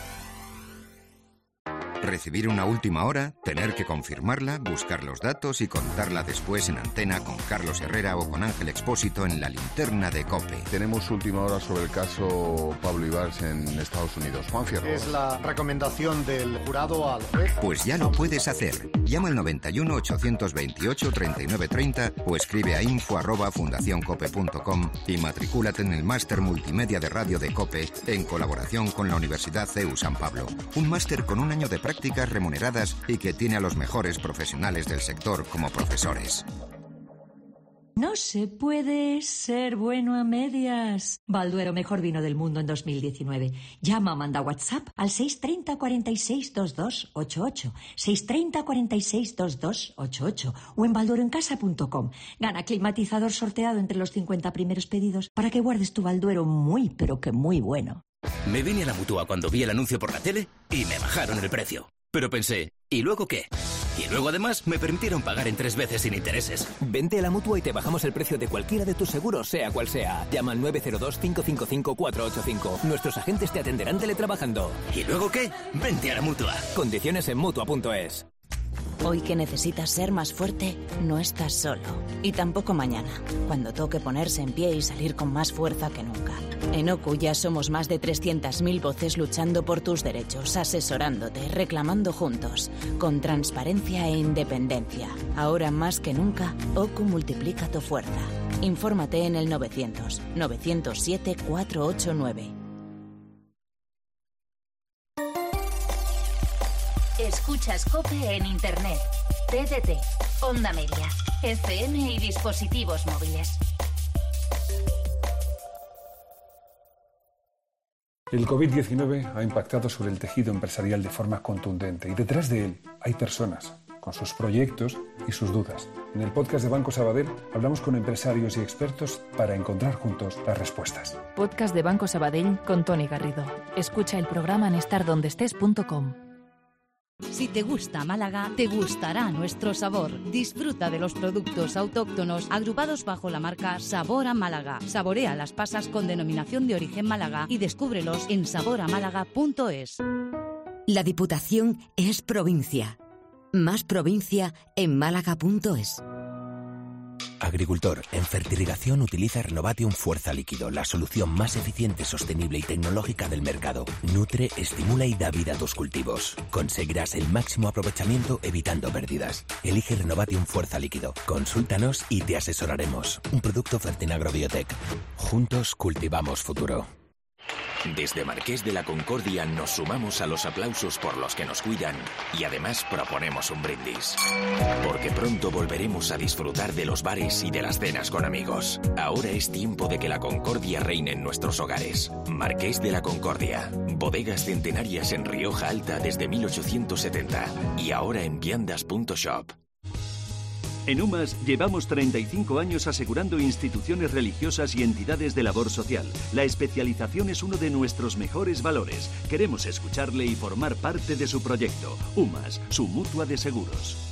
Recibir una última hora, tener que confirmarla, buscar los datos y contarla después en antena con Carlos Herrera o con Ángel Expósito en la linterna de COPE. Tenemos última hora sobre el caso Pablo Ibarz en Estados Unidos. Juan Fierro. Es la recomendación del jurado al juez. Pues ya lo puedes hacer. Llama al noventa y uno, ochocientos veintiocho, treinta y nueve treinta o escribe a info arroba fundacioncope punto com y matricúlate en el máster multimedia de radio de COPE en colaboración con la Universidad C E U San Pablo. Un máster con un año de prácticas remuneradas y que tiene a los mejores profesionales del sector como profesores. No se puede ser bueno a medias. Balduero, mejor vino del mundo en dos mil diecinueve. Llama o manda WhatsApp al seis treinta, cuarenta y seis, veintidós ochenta y ocho, seis treinta, cuarenta y seis, veintidós ochenta y ocho o en baldueroencasa punto com. Gana climatizador sorteado entre los cincuenta primeros pedidos para que guardes tu Balduero muy, pero que muy bueno. Me vine a la Mutua cuando vi el anuncio por la tele y me bajaron el precio. Pero pensé, ¿y luego qué? Y luego además me permitieron pagar en tres veces sin intereses. Vente a la Mutua y te bajamos el precio de cualquiera de tus seguros, sea cual sea. Llama al nueve cero dos, cinco cinco cinco, cuatro ocho cinco. Nuestros agentes te atenderán teletrabajando. ¿Y luego qué? Vente a la Mutua. Condiciones en Mutua punto es. Hoy que necesitas ser más fuerte, no estás solo. Y tampoco mañana, cuando toque ponerse en pie y salir con más fuerza que nunca. En O C U ya somos más de trescientas mil voces luchando por tus derechos, asesorándote, reclamando juntos, con transparencia e independencia. Ahora más que nunca, O C U multiplica tu fuerza. Infórmate en el novecientos, novecientos siete, cuatrocientos ochenta y nueve. Escuchas COPE en Internet, T D T, Onda Media, F M y dispositivos móviles. El COVID diecinueve ha impactado sobre el tejido empresarial de forma contundente y detrás de él hay personas con sus proyectos y sus dudas. En el podcast de Banco Sabadell hablamos con empresarios y expertos para encontrar juntos las respuestas. Podcast de Banco Sabadell con Tony Garrido. Escucha el programa en estar donde estés punto com. Si te gusta Málaga, te gustará nuestro sabor. Disfruta de los productos autóctonos agrupados bajo la marca Sabor a Málaga. Saborea las pasas con denominación de origen Málaga y descúbrelos en sabor a málaga punto es. La Diputación es provincia. Más provincia en málaga punto es. Agricultor, en fertirrigación utiliza Renovatium Fuerza Líquido, la solución más eficiente, sostenible y tecnológica del mercado. Nutre, estimula y da vida a tus cultivos. Conseguirás el máximo aprovechamiento evitando pérdidas. Elige Renovatium Fuerza Líquido. Consúltanos y te asesoraremos. Un producto Fertinagro Biotech. Juntos cultivamos futuro. Desde Marqués de la Concordia nos sumamos a los aplausos por los que nos cuidan y además proponemos un brindis. Porque pronto volveremos a disfrutar de los bares y de las cenas con amigos. Ahora es tiempo de que la concordia reine en nuestros hogares. Marqués de la Concordia. Bodegas centenarias en Rioja Alta desde mil ochocientos setenta y ahora en viandas punto shop. En UMAS llevamos treinta y cinco años asegurando instituciones religiosas y entidades de labor social. La especialización es uno de nuestros mejores valores. Queremos escucharle y formar parte de su proyecto. UMAS, su mutua de seguros.